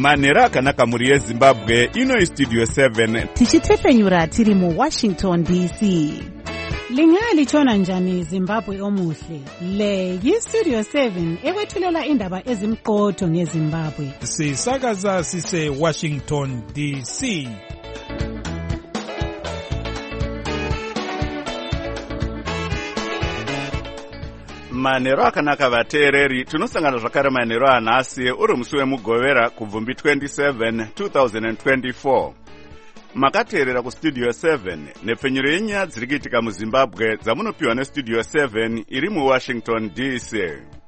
manhero akanaka muri yezimbabwe. Ino Studio 7 tichitefenyura tiri mu Washington DC. Lingalitshona njani Zimbabwe omuhle? Le yi-Studio 7 ekwethulela indaba ezimqotho ngeZimbabwe. Sisakaza sise Washington DC. manhero akanaka vateereri. Tinosangana zvakare manhero anhasi uri musi wemugovera kubvumbi 27 2024. Makateerera kustudio 7 nepfenyuro yenyaya dziri kuitika muZimbabwe dzamunopiwa nestudio 7 iri muWashington DC.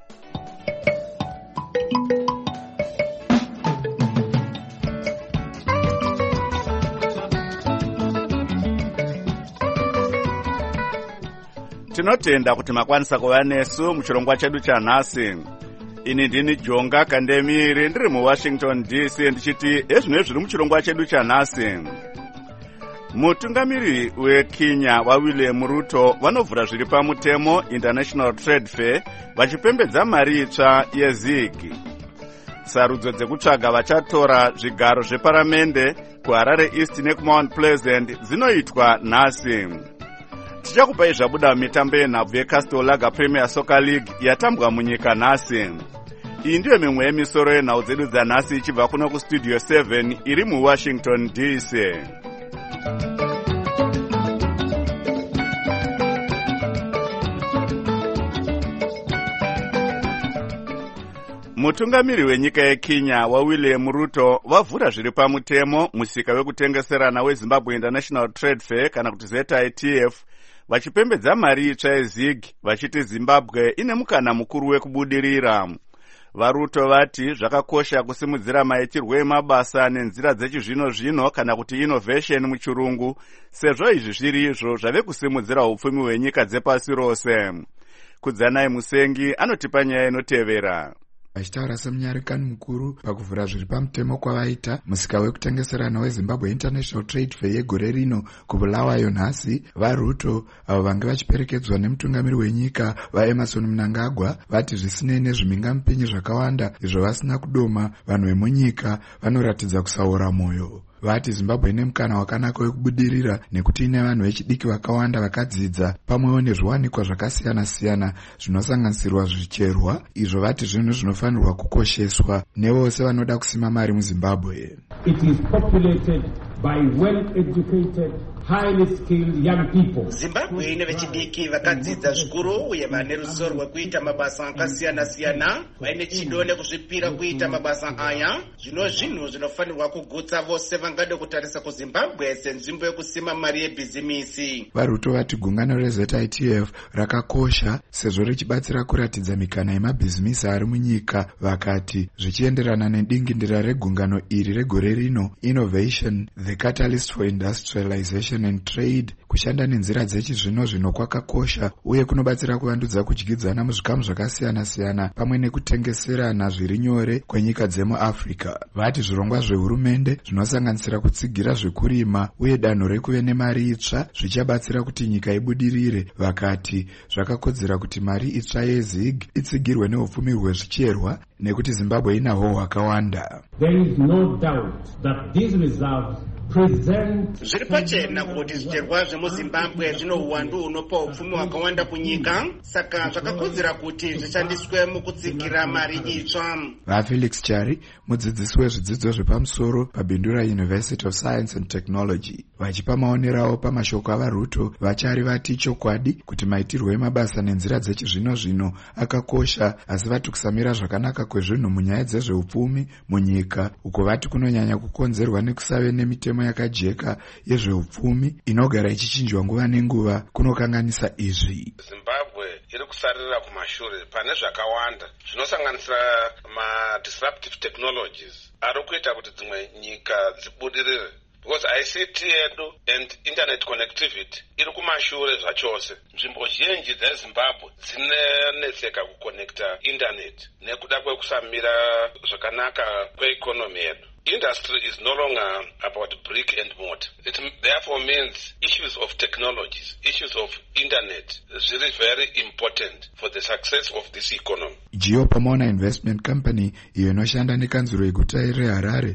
Tinotenda kuti makwanisa kuva nesu muchirongwa chedu chanhasi. Ini ndini Jonga Kandemiri ndiri muWashington DC ndichiti ezvino zviri muchirongwa chedu chanhasi. Mutungamiri weKenya waWilliam Ruto vanovhura zviri pamutemo International Trade Fair vachipembedza mari itsva yeZIG. Sarudzo dzekutsvaga vachatora zvigaro zveparamende kuHarare East nekuMount Pleasant dzinoitwa nhasi. Tichakupai zvabuda mitambo yenhabvu yeCastle Lager Premier Soccer League yatambwa munyika nhasi. Iyi ndiyo mimwe yemisoro yenhau dzedu dzanhasi ichibva kuno kustudio 7 iri muWashington DC. Mutungamiri wenyika yeKenya waWilliam Ruto vavhura zviri pamutemo musika wekutengeserana weZimbabwe International Trade Fair kana kuti ZITF vachipembedza mari itsva yeZIG vachiti Zimbabwe ine mukana mukuru wekubudirira. VaRuto vati zvakakosha kusimudzira maitirwo emabasa nenzira dzechizvino-zvino kana kuti innovation muchirungu, sezvo izvi zviri izvo zvave kusimudzira upfumi hwenyika dzepasi rose. Kudzanai Musengi anotipa nyaya inotevera. Vachitaura semunyarikani mukuru pakuvhura zviri pamutemo kwavaita musika wekutengeserana weZimbabwe International Trade Fair yegore rino kuBulawayo nhasi, vaRuto avo vange vachiperekedzwa nemutungamiri wenyika vaEmerson Mnangagwa vati zvisinei nezvimingamupinyi zvakawanda izvo vasina kudoma, vanhu vemunyika vanoratidza kusaura mwoyo. Vati Zimbabwe ine mukana wakanaka wekubudirira nekuti ine vanhu vechidiki vakawanda vakadzidza pamwewo nezviwanikwa zvakasiyana-siyana zvinosanganisirwa zvicherwa, izvo vati zvinhu zvinofanirwa kukosheswa nevose vanoda kusima mari muZimbabwe. It is populated by well-educated, highly skilled young people. Zimbabwe ine vechidiki vakadzidza zvikuru uye vane ruzivo rwekuita mabasa akasiyana-siyana, vaine chido nekuzvipira kuita mabasa aya. Zvinhu zvinofanirwa kugutsa vose vangade kutarisa kuZimbabwe senzvimbo yekusima mari yebhizimisi. VaRuto vati gungano reZITF rakakosha sezvo richibatsira kuratidza mikana yemabhizimisi ari munyika. Vakati zvichienderana nedingindira regungano iri regore rino, Innovation, the Catalyst for Industrialization and Trade, kushanda nenzira dzechizvino-zvino kwakakosha uye kunobatsira kuvandudza kudyidzana muzvikamu zvakasiyana-siyana pamwe nekutengeserana zviri nyore kwenyika dzemuAfrica. Vati zvirongwa zvehurumende zvinosanganisira kutsigira zvekurima uye danho rekuve nemari itsva zvichabatsira kuti nyika ibudirire. Vakati zvakakodzera kuti mari itsva yeZIG itsigirwe neupfumi hwezvicherwa nekuti Zimbabwe inahwo hwakawanda. There is no doubt that these reserves zviri pachena kuti zvicherwa zvemuZimbabwe zvino uwandu unopa upfumi hwakawanda kunyika, saka zvakakodzera kuti zvishandiswe mukutsigira mari itsva. VaFelix Chari, mudzidzisi wezvidzidzo zvepamusoro paBindura University of Science and Technology, vachipa maonero avo pamashoko avaRuto, vachari vati chokwadi kuti maitirwo emabasa nenzira dzechizvino-zvino akakosha, asi vati kusamira zvakanaka kwezvinhu munyaya dzezveupfumi munyika, uko vati kunonyanya kukonzerwa nekusave nemitemo yakajeka yezveupfumi inogara ichichinjwa nguva nenguva kunokanganisa izvi. Zimbabwe iri kusarira kumashure pane zvakawanda zvinosanganisira ma-disruptive technologies ari kuita kuti dzimwe nyika dzibudirire. Because ICT yedu and internet connectivity iri kumashure zvachose. Nzvimbo zhinji dzeZimbabwe dzinonetseka kuconnecta internet nekuda kwekusamira zvakanaka kweekonomi yedu. industry is no longer about brick and mortar. It therefore means issues of technologies, issues of internet is really very important for the success of this economy. Geopamona Investment Company iyo inoshanda nekanzuro yeguta reHarare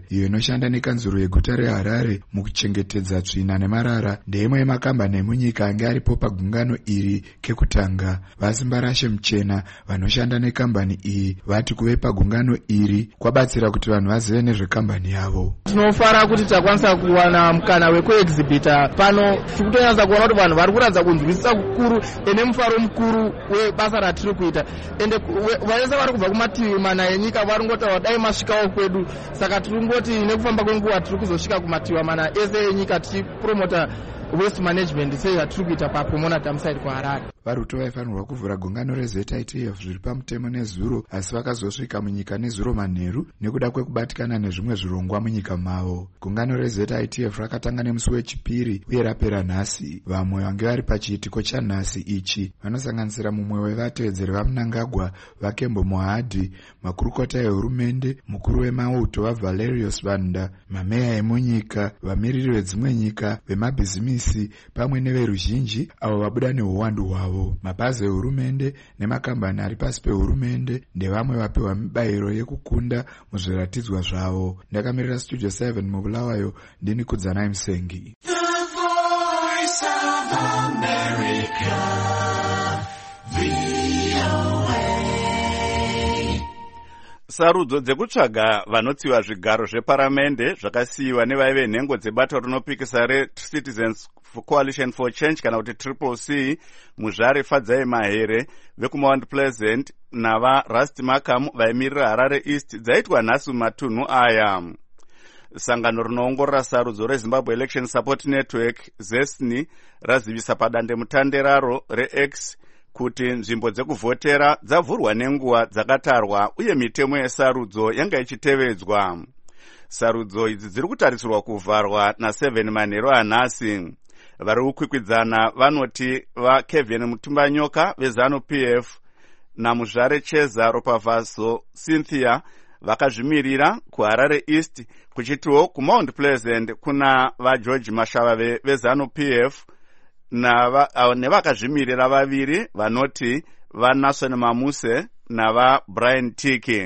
mukuchengetedza tsvina nemarara ndeimwe yemakambani emunyika ange aripo pagungano iri kekutanga. Vasimba Rashe Muchena vanoshanda nekambani iyi vati kuve pagungano iri kwabatsira kuti vanhu vazive nezvekambani yavo. Tinofara kuti takwanisa kuwana mukana wekuexhibita pano tikutonyatsa kuona kuti vanhu vari kuratidza kunzwisisa kukuru ene mufaro mukuru webasa ratiri kuita ende vayese vari kubva kumativi mana enyika vari ngotaura dai masvikawo kwedu. Saka tiri ngoti nekufamba kwenguva tiri kuzosvika kumativi mana ese enyika tichipromota waste management sezvatiri kuita paPomona Dam side kuHarare. Varuto vaifanirwa kuvhura gungano reZITF zviri pamutemo nezuro, asi vakazosvika munyika nezuro manheru nekuda kwekubatikana nezvimwe zvirongwa munyika mavo. Gungano reZITF rakatanga nemusi wechipiri uye rapera nhasi. Vamwe vange vari pachiitiko chanhasi ichi vanosanganisira mumwe wevatevedzeri vaMnangagwa vaKembo Mohadhi, makurukota ehurumende, mukuru wemauto vaValerius Banda, mameya emunyika, vamiriri vedzimwe nyika, vemabhizimisi pamwe neveruzhinji avo vabuda neuwandu hwavo. Mabhazi ehurumende nemakambani ari pasi pehurumende ndevamwe vapiwa mibayiro yekukunda muzviratidzwa zvavo. Ndakamirira Studio 7 muBulawayo, ndini Kudzanai Musengi. Sarudzo dzekutsvaga vanotsiva zvigaro zveparamende zvakasiyiwa nevaive nhengo dzebato rinopikisa reCitizens Coalition for Change kana kuti CCC muZvare Fadzai Mahere vekuMount Pleasant navaRusty Markham vaimirira Harare East dzaitwa nhasi mumatunhu aya. Sangano rinoongorora sarudzo reZimbabwe Election Support Network ZESNI razivisa padandemutande raro reX kuti nzvimbo dzekuvhotera dzavhurwa nenguva dzakatarwa uye mitemo yesarudzo yanga ichitevedzwa. Sarudzo idzi dziri kutarisirwa kuvharwa na7 manheru anhasi. Vari kukwikwidzana vanoti vaKevin Mutumbanyoka veZanu PF naMuzvare Cheza Ropavaso Cynthia vakazvimirira kuHarare East, kuchitiwo kuMount Pleasant kuna vaGeorge Mashavave veZanu PF nevakazvimirira vaviri vanoti vaNason Mamuse navaBrian Tiki.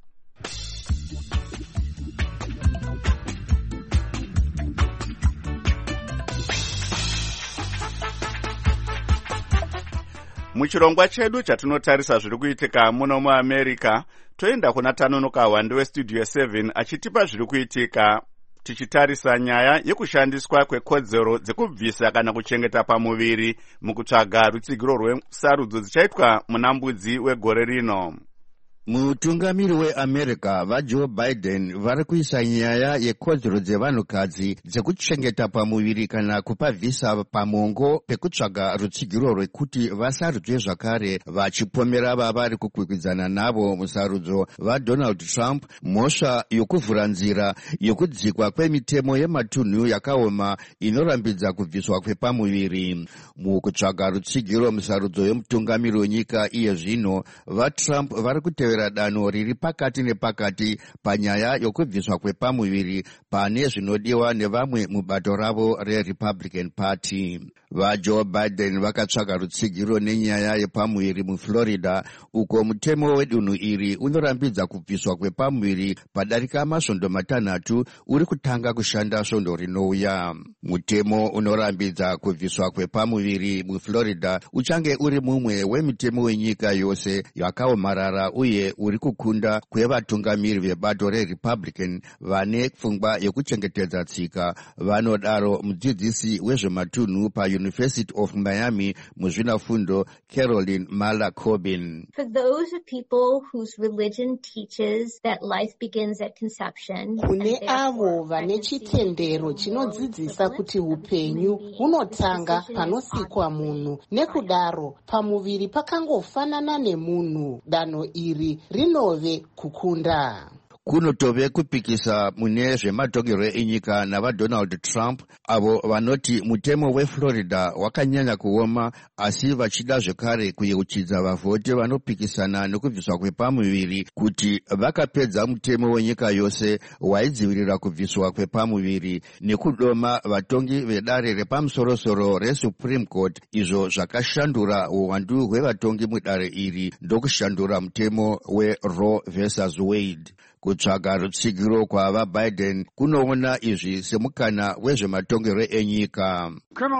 Muchirongwa chedu chatinotarisa zviri kuitika muno muAmerica, toenda kuna Tanonoka Hwande weStudio 7 achitipa zviri kuitika tichitarisa nyaya yekushandiswa kwekodzero dzekubvisa kana kuchengeta pamuviri mukutsvaga rutsigiro rwesarudzo dzichaitwa muna Mbudzi wegore rino. Mutungamiri weAmerica vaJoe Biden vari kuisa nyaya yekodzero dzevanhukadzi dzekuchengeta pamuviri kana kupa vhisa pamongo pekutsvaga rutsigiro rwekuti vasarudzwe zvakare vachipomera vavari kukwikwidzana navo musarudzo vaDonald Trump mhosva yokuvhura nzira yokudzikwa kwemitemo yematunhu yakaoma inorambidza kubviswa kwepamuviri. Mukutsvaga rutsigiro musarudzo yomutungamiri wenyika iye zvino vaTrump vari kutevera danho riri pakati nepakati panyaya yokubviswa kwepamuviri pane zvinodiwa nevamwe mubato ravo reRepublican Party. VaJoe Biden vakatsvaga rutsigiro nenyaya yepamuviri muFlorida, uko mutemo wedunhu iri unorambidza kubviswa kwepamuviri padarika masvondo matanhatu uri kutanga kushanda svondo rinouya. Mutemo unorambidza kubviswa kwepamuviri muFlorida uchange uri mumwe wemitemo wenyika yose yakaomarara uye uri kukunda kwevatungamiri vebato reRepublican vane pfungwa yekuchengetedza tsika, vanodaro mudzidzisi wezvematunhu paUniversity of Miami muzvinafundo Caroline Mala Corbin. For those of people whose religion teaches that life begins at conception, kune avo vane chitendero chinodzidzisa kuti upenyu hunotanga panosikwa munhu, nekudaro pamuviri pakangofanana nemunhu, danho iri rinove kukunda. kunotove kupikisa mune zvematongero enyika navaDonald Trump, avo vanoti mutemo weFlorida wakanyanya kuoma, asi vachida zvekare kuyeuchidza vavhoti vanopikisana nekubviswa kwepamuviri kuti vakapedza mutemo wenyika yose waidzivirira kubviswa kwepamuviri, nekudoma vatongi vedare repamusorosoro reSupreme Court, izvo zvakashandura uwandu hwevatongi mudare iri ndokushandura mutemo weRoe vs Wade. Kutsvaga rutsigiro kwavaBiden kunoona izvi semukana wezvematongero enyika.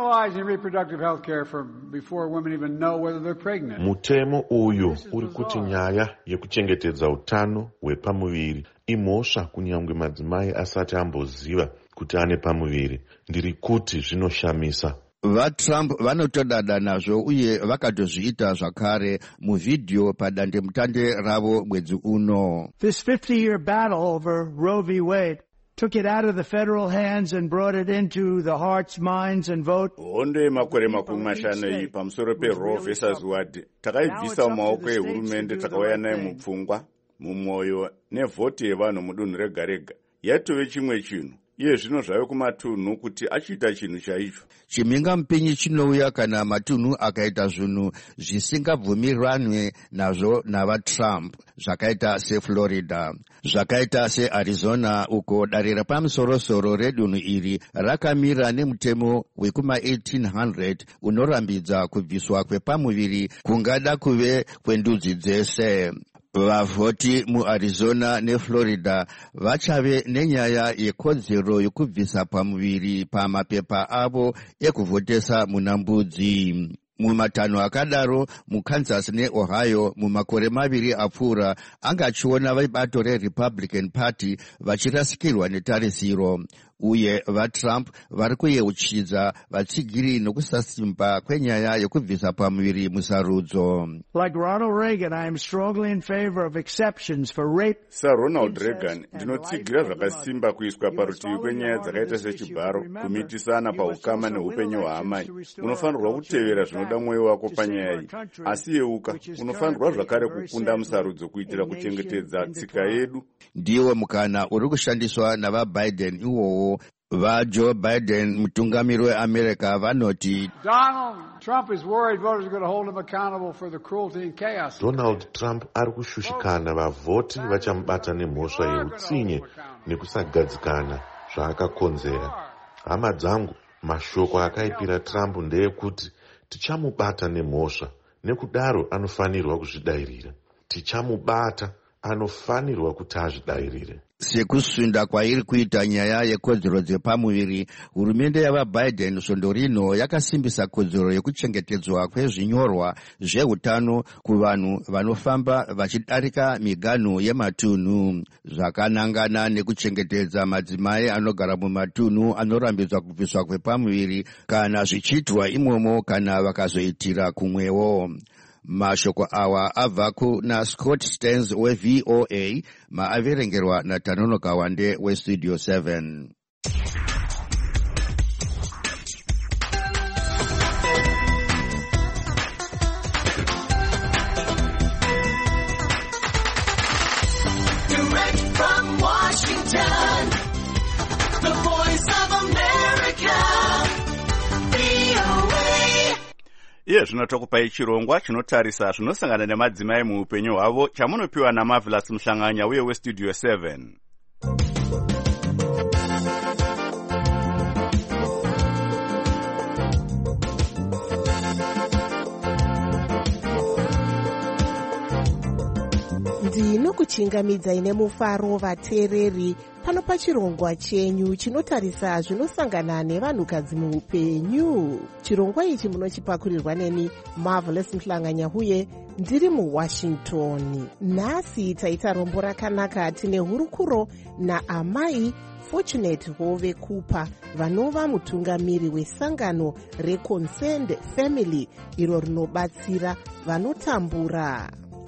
Mutemo uyu uri kuti nyaya yekuchengetedza utano hwepamuviri imhosva kunyange madzimai asati amboziva kuti ane pamuviri. Ndiri kuti zvinoshamisa. VaTrump vanotodada nazvo uye vakatozviita zvakare muvhidhiyo padandemutande ravo mwedzi uno. This 50-year battle over Roe v. Wade took it out of the federal hands and brought it into the hearts, minds and vote. Hondo yemakore makumi mashanu iyi pamusoro peRoe vs Wade takaibvisa mumaoko ehurumende takauya naye mupfungwa, mumwoyo nevhoti yevanhu mudunhu rega rega. Yatove chimwe chinhu. Iye zvino zvave kumatunhu kuti achiita chinhu chaicho. Chimingamupinyi chinouya kana matunhu akaita zvinhu zvisingabvumiranwe nazvo navaTrump, zvakaita seFlorida, zvakaita seArizona, uko dare repamusorosoro redunhu iri rakamira nemutemo wekuma-1800 unorambidza kubviswa kwepamuviri kungada kuve kwendudzi dzese. Vavhoti muArizona neFlorida vachave nenyaya yekodzero yokubvisa pamuviri pamapepa avo ekuvhotesa muna mbudzi. Mumatanho akadaro muKansas neOhio mumakore maviri apfuura angachiona vebato reRepublican Party vachirasikirwa netarisiro, uye vaTrump vari kuyeuchidza vatsigiri nokusasimba kwenyaya yokubvisa pamuviri musarudzo. Like Ronald Reagan, I am strongly in favor of exceptions for rape. SaRonald Reagan, ndinotsigira zvakasimba kuiswa parutivi kwenyaya dzakaita sechibharo, kumitisana paukama neupenyu hwaamai. Unofanirwa kutevera zvinoda mwoyo wako panyaya iyi, asi yeuka unofanirwa zvakare kukunda musarudzo kuitira kuchengetedza tsika yedu. Ndiwo mukana uri kushandiswa navaBiden iwowo. VaJoe Biden, mutungamiri weAmerica, vanoti Donald Trump is worried voters are going to hold him accountable for the cruelty and chaos. Donald Trump ari kushushikana vavhoti vachamubata nemhosva yeutsinye nekusagadzikana zvaakakonzera. Hama dzangu, mashoko akaipira Trump ndeyekuti tichamubata nemhosva, nekudaro anofanirwa kuzvidairira. Tichamubata, anofanirwa kuti azvidairire. Sekusunda kwairi kuita nyaya yekodzero dzepamuviri, hurumende yavaBiden svondo rino yakasimbisa kodzero yekuchengetedzwa kwezvinyorwa zveutano kuvanhu vanofamba vachidarika miganhu yematunhu, zvakanangana nekuchengetedza madzimai anogara mumatunhu anorambidzwa kubviswa kwepamuviri kana zvichiitwa imomo kana vakazoitira kumwewo. Mashoko awa abva kuna Scott Stearns weVOA, maaverengerwa naTanono Kawande weStudio 7. Direct from Washington, the voice of America, VOA. Iye zvino tokupai chirongwa chinotarisa zvinosangana nemadzimai muupenyu hwavo chamunopiwa naMarvelous Muhlanganya uye weStudio 7. ndinokuchingamidzai nemufaro vateereri pano pachirongwa chenyu chinotarisa zvinosangana nevanhukadzi muupenyu. Chirongwa ichi munochipakurirwa neni Marvelous Muhlanganya uye ndiri muWashington. Nhasi taita rombo rakanaka tine hurukuro naamai Fortunate Hove Cooper vanova mutungamiri wesangano reConcerned Family iro rinobatsira vanotambura.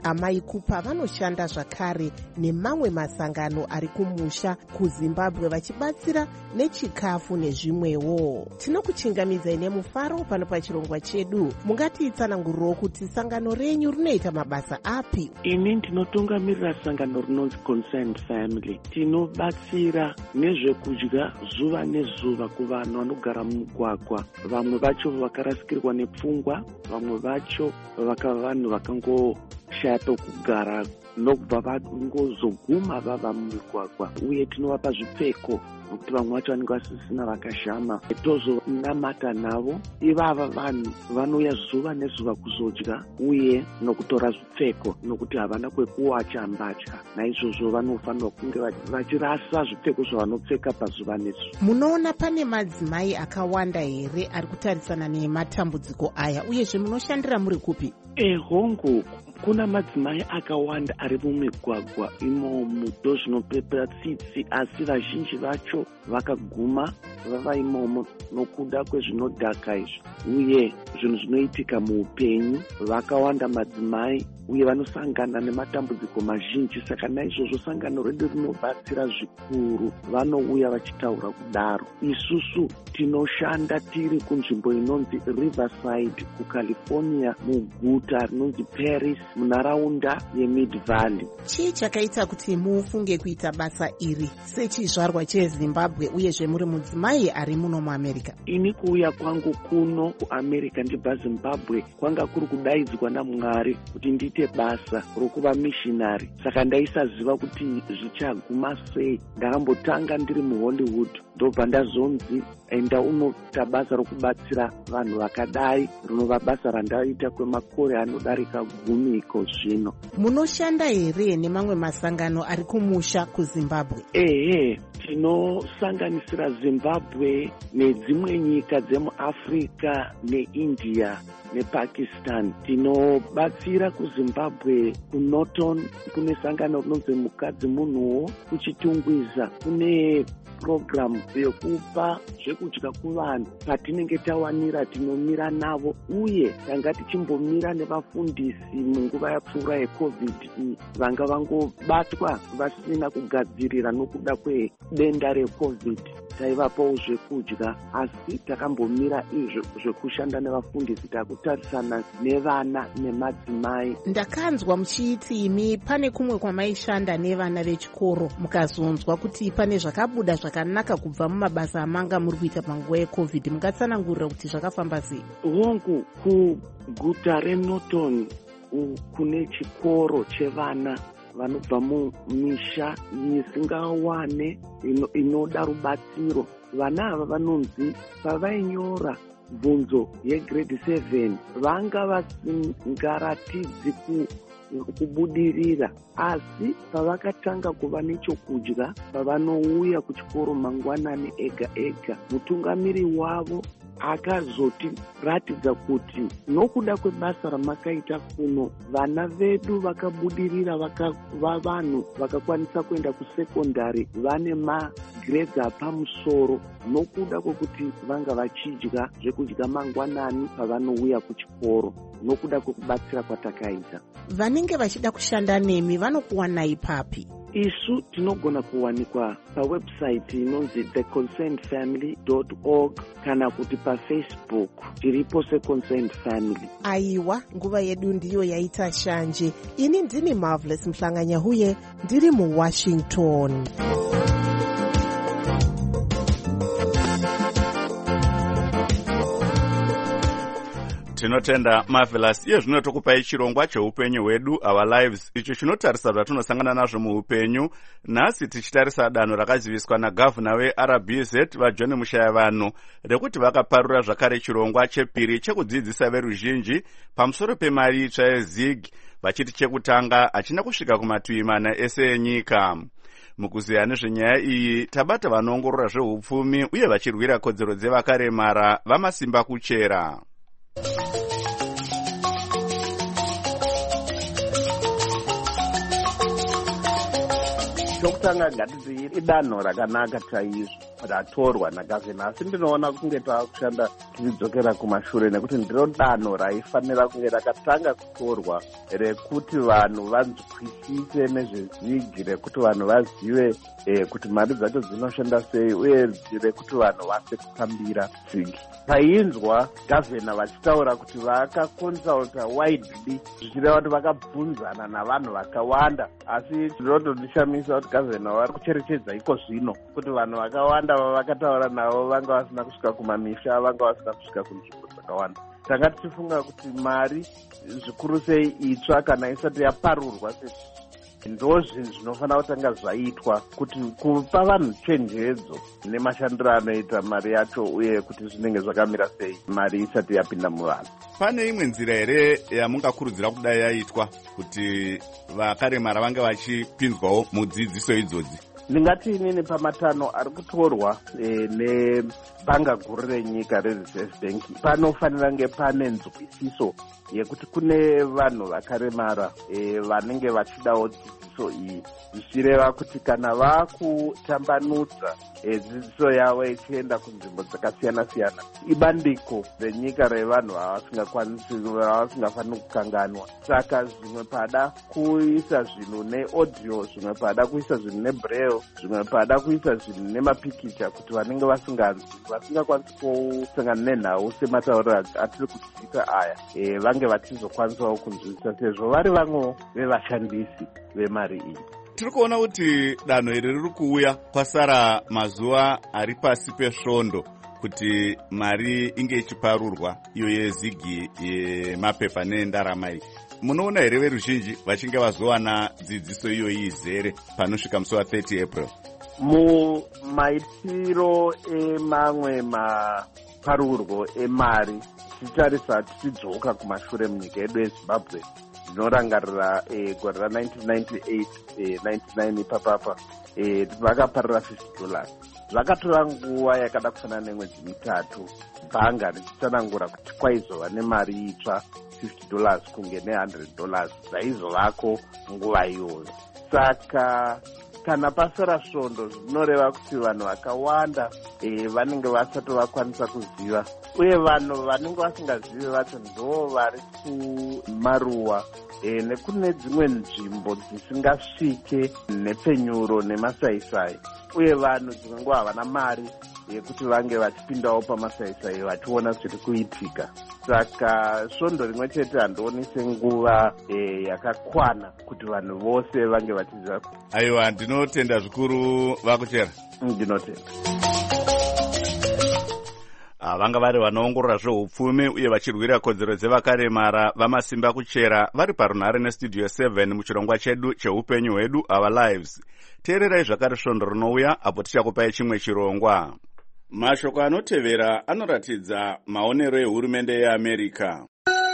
amai kupa vanoshanda zvakare nemamwe masangano ari kumusha kuzimbabwe vachibatsira nechikafu nezvimwewo. Tinokuchingamidzai nemufaro pano pachirongwa chedu. Mungatiitsanangurirewo kuti sangano renyu rinoita mabasa api? Ini ndinotungamirira sangano rinonzi Concerned Family. Tinobatsira nezvekudya zuva nezuva kuvanhu vanogara mumugwagwa. Vamwe vacho vakarasikirwa nepfungwa, vamwe vacho vanhu vakangoshaya pekugara nokubva vangozoguma vava mumigwagwa, uye tinovapa zvipfeko nokuti vamwe vacho vanenge vasisina vakashama. Tozonamata navo. Ivava vanhu vanouya zuva nezuva kuzodya uye nokutora zvipfeko nokuti havana kwekuwacha mbatya. Naizvozvo vanofanirwa kunge vachirasa zvipfeko zvavanopfeka pazuva nezuva. Munoona pane madzimai akawanda here ari kutarisana nematambudziko aya, uyezve munoshandira muri kupi? Hongu, kuna madzimai akawanda ari mumigwagwa imomo, ndozvinopepera tsitsi, asi vazhinji vacho vakaguma vava imomo nokuda kwezvinodhaka izvi uye zvinhu zvinoitika muupenyu. Vakawanda madzimai uye vanosangana nematambudziko mazhinji. Saka naizvozvo sangano redu rinobatsira zvikuru. Vanouya vachitaura kudaro. Isusu tinoshanda tiri kunzvimbo inonzi Riverside kuCalifornia, muguta rinonzi Paris, munharaunda yeMid Valley. Chii chakaita kuti mufunge kuita basa iri sechizvarwa cheZimbabwe uyezve muri mudzimai ari muno muAmerica? Ini kuuya kwangu kuno kuAmerica ndibva Zimbabwe kwanga kuri kudaidzwa naMwari kuti ndiite basa rokuva missionary. Saka ndaisaziva kuti zvichaguma sei. Ndakambotanga ndiri muHollywood, ndobva ndazonzi enda unoita basa rokubatsira vanhu vakadai, rinova basa randaita kwemakore anodarika 10 iko zvino. Munoshanda here nemamwe masangano ari kumusha kuZimbabwe? Tinosanganisira Zimbabwe nedzimwe nyika dzemuAfrica neIndia nePakistan. Tinobatsira kuZimbabwe, kuNorton kune sangano rinonzi Mukadzi Munhuwo, kuChitungwiza kune program yekupa zvekudya kuvanhu. Patinenge tawanira tinomira navo, uye tanga tichimbomira nevafundisi munguva yapfuura yeCovid vanga vangobatwa vasina kugadzirira nokuda kwedenda reCovid. Taivapawo zvekudya, asi takambomira izvo zvekushanda nevafundisi, takutarisana nevana nemadzimai. Ndakanzwa muchiti imi pane kumwe kwamaishanda nevana vechikoro mukazonzwa kuti pane zvakabuda zvakanaka kubva mumabasa amanga muri kuita panguva yeCovid. Mungatsanangurira kuti zvakafamba sei? Hongu, kuguta reNorton kune chikoro chevana vanobva mumisha isingawane inoda rubatsiro. Vana ava vanonzi pavainyora bvunzo yegrade 7 vanga vasingaratidzi kubudirira, asi pavakatanga kuva nechokudya, pavanouya kuchikoro mangwanani ega ega, mutungamiri wavo akazotiratidza kuti nokuda kwebasa ramakaita kuno, vana vedu vakabudirira, vakava vanhu vakakwanisa kuenda kusekondari vane magrades apamusoro nokuda kwekuti vanga vachidya zvekudya mangwanani pavanouya kuchikoro nokuda kwekubatsira kwatakaita. Vanenge vachida kushanda nemi vanokuwanai papi? Isu tinogona kuwanikwa pawebsite inonzi theconcernedfamily.org kana kuti paFacebook tiripo seConcerned Family. Aiwa, nguva yedu ndiyo yaita shanje. Ini ndini Marvelous Mhlanganyahuye, ndiri muWashington. Tinotenda Marvelous. Iye zvino tokupai chirongwa cheupenyu hwedu, Our Lives, icho chinotarisa zvatinosangana nazvo muupenyu. Nhasi tichitarisa danho rakaziviswa nagavhuna weRBZ vaJohn Mushayavanhu rekuti vakaparura zvakare chirongwa chepiri chekudzidzisa veruzhinji pamusoro pemari itsva yeZig, vachiti chekutanga hachina kusvika kumativi mana ese enyika. Mukuziya nezvenyaya iyi tabata vanoongorora zveupfumi uye vachirwira kodzero dzevakaremara vamasimba kuchera. Chokutanga ngatiti idanho rakanaka chaizvo ratorwa nagavhena, asi ndinoona kunge taakushanda tiridzokera kumashure, nekuti ndiro danho raifanira kunge rakatanga kutorwa rekuti vanhu vanzwisise nezvezigi, rekuti vanhu vazive kuti mari dzacho dzinoshanda sei, uye rekuti vanhu vase kufambira zigi. Tainzwa gavhena vachitaura kuti vakakonsulta widely, zvichireva kuti vakabvunzana navanhu vakawanda, asi zvinotodishamisa kuti gavhena vari kucherechedza iko zvino kuti vanhu vakawanda vavakataura navo vanga vasina kusvika kumamisha, vanga vasina kusvika kunzvimbo dzakawanda. Tanga tichifunga kuti mari zvikuru sei itsva kana isati yaparurwa ndo zvinhu zvinofanira kutanga zvaitwa kuti kupa vanhu chenjedzo nemashandiro anoita mari yacho, uye kuti zvinenge zvakamira sei mari isati yapinda muvanhu. Pane imwe nzira here yamungakurudzira kudai yaitwa kuti vakaremara vange vachipinzwawo mudzidziso idzodzi? Ndingati inini pamatano ari kutorwa nebhanga guru renyika rereserve bank, panofanira kunge pane nzwisiso yekuti kune vanhu vakaremara vanenge vachidawo dzidziso iyi, zvichireva kuti kana vakutambanudza dzidziso yavo ichienda kunzvimbo dzakasiyana-siyana, ibandiko renyika revanhu vavasingafaniri kukanganwa. Saka zvimwe pada kuisa zvinhu neaudio, zvimwe pada kuisa zvinhu nebraille, zvimwe pada kuisa zvinhu nemapikicha, kuti vanenge vasinganzwi, vasingakwanisi kusangana nenhau sematauriro atiri kudziita aya, vange vachizokwanisawo kunzwisisa, sezvo vari vamwewo vevashandisi vemari iyi. Tiri kuona kuti danho iri riri kuuya kwasara mazuva ari pasi pesvondo kuti mari inge ichiparurwa, iyo yezigi yemapepa nendarama iyi. Munoona here veruzhinji vachinge vazowana dzidziso iyoyi izere panosvika musi wa30 April? Mumaitiro emamwe maparurwo emari tichitarisa tichidzoka kumashure munyika yedu yeZimbabwe, ndinorangarira gore ra1998 99 ipapapa vakaparira $50. Zvakatora nguva yakada kufanana nemwedzi mitatu bhanga richitsanangura kuti kwaizova nemari itsva $50 kunge ne$100 dzaizovako nguva iyoyo. Saka kana pasara svondo zvinoreva kuti vanhu vakawanda vanenge vasati vakwanisa kuziva, uye vanhu vanenge vasingazivi vacho ndo vari kumaruwa nekune dzimwe nzvimbo dzisingasvike nepenyuro nemasaisai, uye vanhu dzimwe nguva havana mari yekuti vange vachipindawo pamasaisai vachiona zviri kuitika. Saka svondo rimwe chete handioni senguva yakakwana kuti vanhu vose vange vachiziva. Aiwa, ndinotenda zvikuru Vakuchera. Ndinotenda. Vanga vari vanoongorora zveupfumi uye vachirwira kodzero dzevakaremara vamasimba kuchera vari parunhare nestudio 7 muchirongwa chedu cheupenyu hwedu, Our Lives. Teererai zvakare svondo rinouya apo tichakupai chimwe chirongwa. Mashoko anotevera anoratidza maonero ehurumende yeAmerica.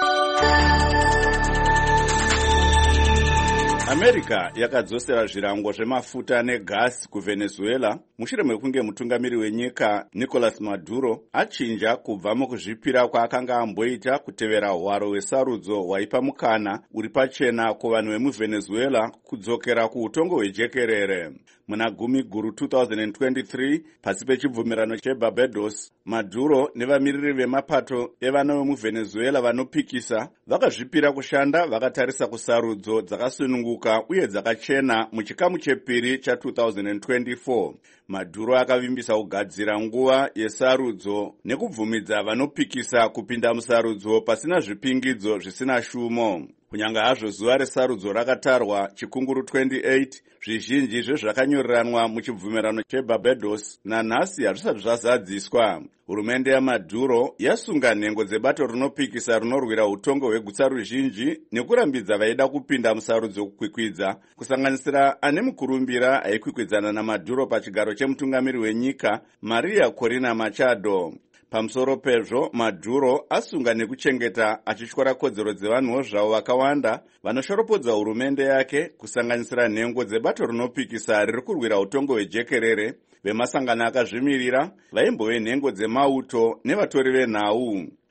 America yakadzosera zvirango zvemafuta negasi kuVenezuela mushure mekunge mutungamiri wenyika Nicolas Maduro achinja kubva mukuzvipira kwaakanga amboita kutevera hwaro hwesarudzo hwaipa mukana uri pachena kuvanhu vemuVenezuela kudzokera kuutongo hwejekerere. Muna gumi guru 2023 pasi pechibvumirano cheBarbados, Maduro nevamiriri vemapato evana vemuVenezuela vanopikisa vakazvipira kushanda vakatarisa kusarudzo dzakasununguka uye dzakachena muchikamu chepiri cha2024. Maduro akavimbisa kugadzira nguva yesarudzo nekubvumidza vanopikisa kupinda musarudzo pasina zvipingidzo zvisina shumo. Kunyanga hazvo zuva resarudzo rakatarwa chikunguru 28, zvizhinji zvezvakanyoreranwa muchibvumirano cheBarbados nanhasi hazvisati zvazadziswa. Hurumende yaMaduro yasunga nhengo dzebato rinopikisa rinorwira utongo hwegutsa ruzhinji nekurambidza vaida kupinda musarudzo kukwikwidza, kusanganisira ane mukurumbira aikwikwidzana naMaduro pachigaro chemutungamiri wenyika Maria Corina Machado. Pamusoro pezvo, Maduro asunga nekuchengeta achityora kodzero dzevanhuwo zvavo vakawanda vanoshoropodza hurumende yake, kusanganisira nhengo dzebato rinopikisa riri kurwira utongo hwejekerere, vemasangano akazvimirira, vaimbove nhengo dzemauto nevatori venhau.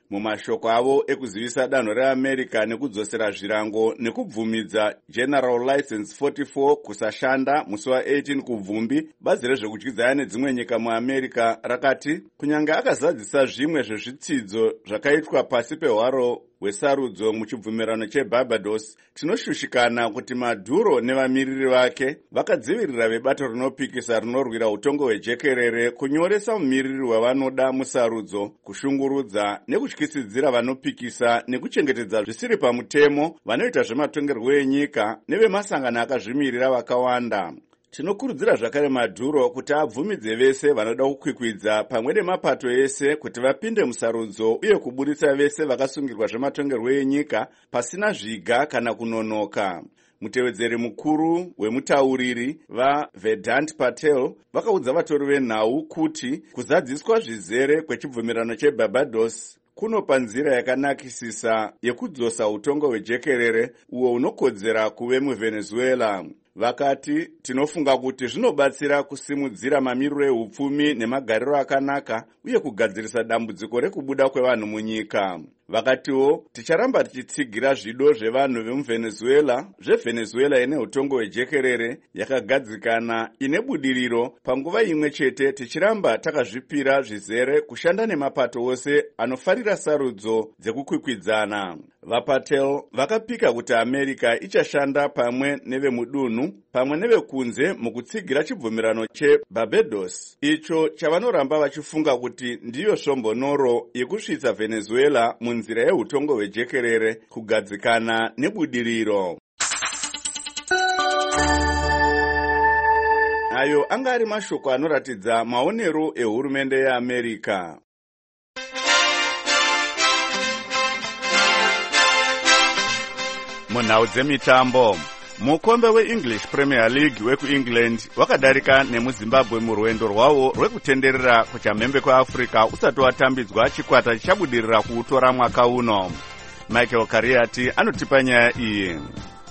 mumashoko avo ekuzivisa danho reamerica nekudzosera zvirango nekubvumidza General License 44 kusashanda musi wa18 kubvumbi, bazi rezvekudyidzana nedzimwe nyika muamerica rakati kunyange akazadzisa zvimwe zvezvitsidzo zvakaitwa pasi pehwaro hwesarudzo muchibvumirano cheBarbados, tinoshushikana kuti Maduro nevamiriri vake vakadzivirira vebato rinopikisa rinorwira utongo hwejekerere kunyoresa mumiriri wavanoda musarudzo, kushungurudza nekutyisidzira vanopikisa nekuchengetedza zvisiri pamutemo vanoita zvematongerwo enyika nevemasangano akazvimirira vakawanda. Tinokurudzira zvakare Maduro kuti abvumidze vese vanoda kukwikwidza pamwe nemapato ese kuti vapinde musarudzo uye kuburitsa vese vakasungirwa zvematongerwo enyika pasina zviga kana kunonoka. Mutevedzeri mukuru wemutauriri vaVedant Patel vakaudza vatori venhau kuti kuzadziswa zvizere kwechibvumirano cheBarbados kunopa nzira yakanakisisa yekudzosa utongo hwejekerere uwo unokodzera kuve muVenezuela. Vakati tinofunga kuti zvinobatsira kusimudzira mamiriro ehupfumi nemagariro akanaka uye kugadzirisa dambudziko rekubuda kwevanhu munyika. Vakatiwo ticharamba tichitsigira zvido zvevanhu vemuVenezuela, zveVenezuela ine utongo hwejekerere yakagadzikana ine budiriro, panguva imwe chete tichiramba takazvipira zvizere kushanda nemapato ose anofarira sarudzo dzekukwikwidzana. VaPatel vakapika kuti America ichashanda pamwe nevemudunhu pamwe nevekunze mukutsigira chibvumirano cheBarbados, icho chavanoramba vachifunga kuti ndiyo svombonoro yekusvitsa Venezuela munzira yehutongo hwejekerere, kugadzikana nebudiriro. Ayo anga ari mashoko anoratidza maonero ehurumende yeAmerica. Munhau dzemitambo, mukombe weEnglish Premier League wekuEngland wakadarika nemuZimbabwe murwendo rwawo rwekutenderera kuchamhembe kweAfrica usati watambidzwa chikwata chichabudirira kuutora mwaka uno. Michael Kariati anotipa nyaya iyi.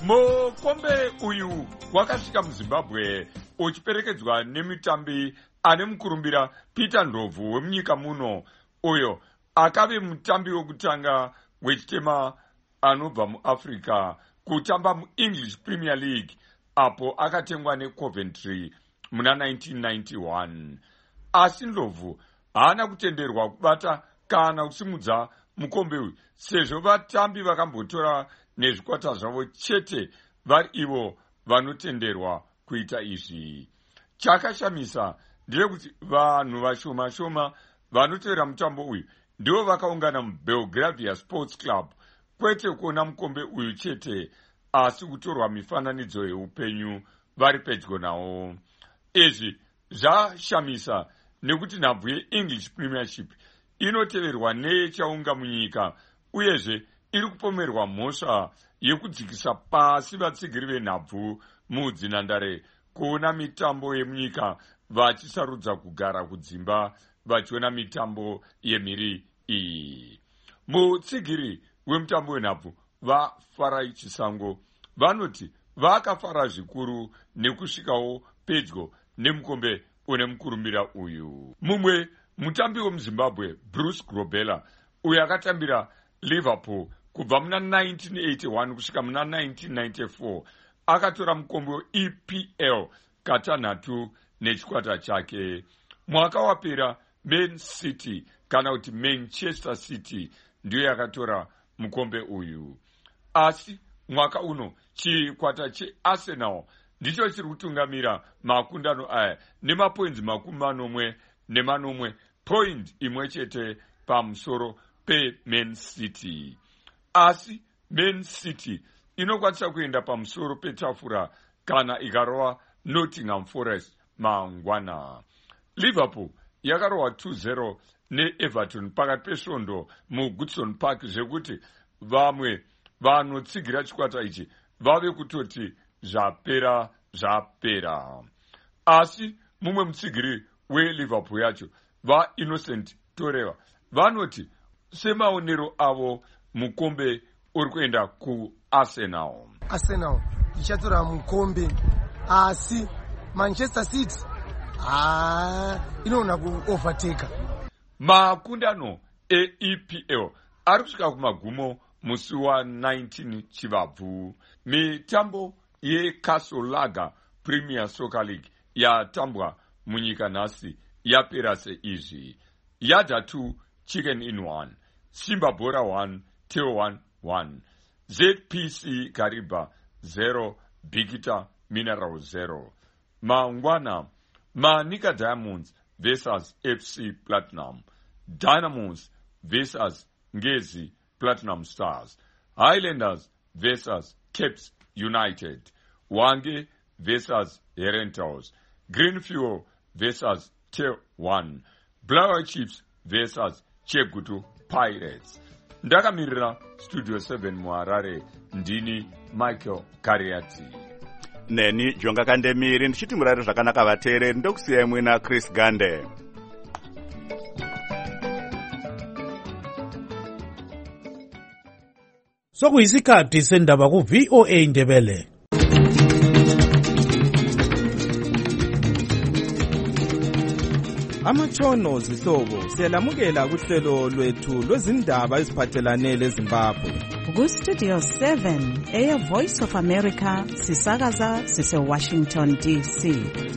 Mukombe uyu wakasvika muZimbabwe uchiperekedzwa nemitambi ane mukurumbira Peter Ndobvu wemunyika muno, uyo akave mutambi wekutanga wechitema anobva muAfrica kutamba muEnglish Premier League apo akatengwa neCoventry muna 1991. Asi Ndobvu haana kutenderwa kubata kana kusimudza mukombe uyu sezvo vatambi vakambotora nezvikwata zvavo chete vari ivo vanotenderwa kuita izvi. Chakashamisa ndechekuti vanhu vashoma shoma vanotevera mutambo uyu ndivo vakaungana muBelgravia Sports Club, kwete kuona mukombe uyu chete asi kutorwa mifananidzo yeupenyu vari pedyo nawo. Izvi zvashamisa nekuti nhabvu yeEnglish Premiership inoteverwa neyechaunga munyika, uyezve iri kupomerwa mhosva yekudzikisa pasi vatsigiri venhabvu mudzinhandare kuona mitambo yemunyika vachisarudza kugara kudzimba vachiona mitambo yemhiri iyi. Mutsigiri wemutambo wenhabvu vaFarai Chisango vanoti vakafara zvikuru nekusvikawo pedyo nemukombe une mukurumbira uyu. Mumwe mutambi wemuZimbabwe Bruce Grobela, uyo akatambira Liverpool kubva muna 1981 kusvika muna 1994, akatora mukombe weEPL katanhatu nechikwata chake. Mwaka wapera Man City kana kuti Manchester City ndiyo yakatora mukombe uyu. Asi mwaka uno chikwata cheArsenal ndicho chiri kutungamira makundano aya nemapoints 40 point imwe chete pamusoro peMan City. Asi Man City inokwanisa kuenda pamusoro petafura kana ikarova Nottingham Forest mangwana. Liverpool yakarohwa 2-0 neEverton pakati pesvondo muGoodson Park, zvekuti vamwe vanotsigira chikwata ichi vave kutoti zvapera. Asi mumwe mutsigiri weLiverpool yacho vaInnocent Toreva vanoti semaonero avo mukombe uri kuenda kuArsenal. Arsenal ichatora mukombe, asi Manchester City inoona kuovertake. Makundano eEPL ari kusvika kumagumo musi wa19 Chivabvu. Mitambo yeCastle Lager Premier Soccer League yatambwa munyika nhasi yapera seizvi: Yada 2 Chicken in 1, Simba Bora 1 Teo 1, ZPC Kariba 0, Bigita Mineral 0. Mangwana, Manika Diamonds versus FC Platinum, Dynamos versus Ngezi Platinum Stars, Highlanders versus Caps United, Wange versus Herentals, Green Fuel versus Teo 1, Blower Chiefs versus Chegutu Pirates. Ndakamirira Studio 7 muHarare, ndini Michael Kariati. Neni Jonga Kandemiri ndichiti murari zvakanaka vateereri, ndokusiyai mwina Chris Gande. Sokuyisikhathi sendaba ku VOA Ndebele. Amatshono zihlobo siyalamukela kuhlelo lwethu lwezindaba eziphathelane leZimbabwe. Ku-Studio 7 eya Voice of America sisakaza sise-Washington DC.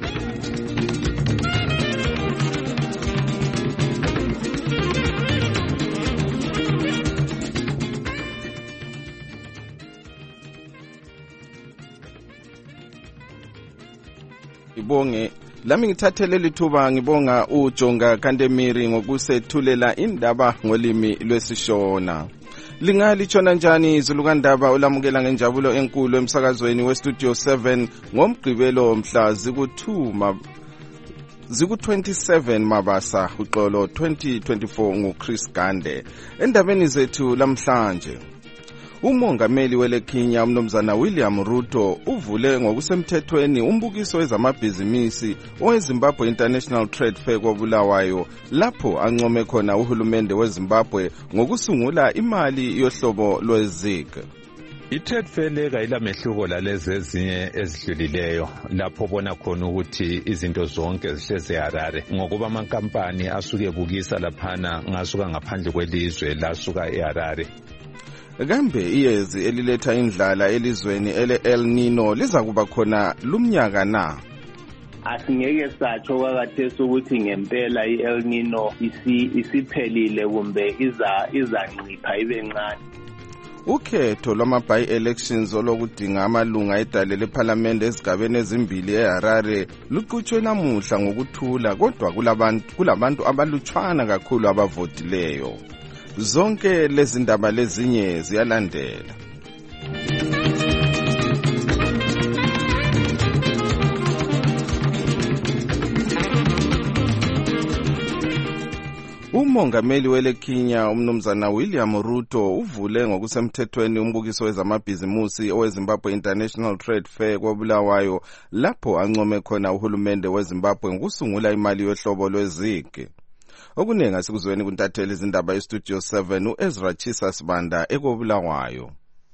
Ibonge lami ngithathele lithuba ngibonga uJonga Kandemiri ngokusethulela indaba ngolimi lwesiShona. Lingalishona njani izulukandaba olamukela ngenjabulo enkulu emsakazweni weStudio 7 ngomgqibelo mhla ziku-27 Mabasa uxolo 2024 nguChris Gande. Endabeni zethu lamhlanje, umongameli weleKenya umnumzana William Ruto uvule ngokusemthethweni umbukiso wezamabhizinisi oweZimbabwe International Trade Fair koBulawayo, lapho ancome khona uhulumende weZimbabwe ngokusungula imali yohlobo lweZig. I-Trade Fair leka ilamehluko lalezi ezinye ezidlulileyo, lapho bona khona ukuthi izinto zonke zihleze eHarare, ngokuba amankampani asuke ebukisa laphana ngasuka ngaphandle kwelizwe lasuka eHarare. Kambe iyezi eliletha indlala elizweni ele-El Nino liza kuba khona lumnyaka na? Asingeke satsho kwakathesi ukuthi ngempela i-El Nino isiphelile kumbe izancipha ibe ncane. Ukhetho lwama-by-elections olokudinga amalunga edale lephalamende ezigabeni ezimbili eHarare luqhutshwe namuhla ngokuthula, kodwa kulabantu abalutshwana kakhulu abavotileyo. Zonke lezi ndaba lezinye ziyalandela. Umongameli weleKenya umnumzana William Ruto uvule ngokusemthethweni umbukiso wezamabhizimusi oweZimbabwe International Trade Fair koBulawayo, lapho ancome khona uhulumende weZimbabwe ngokusungula imali yohlobo lweZig. Okuningi asikuzweni kuntatheli izindaba eStudio 7 uEzra Chisa Sibanda ekobulawayo.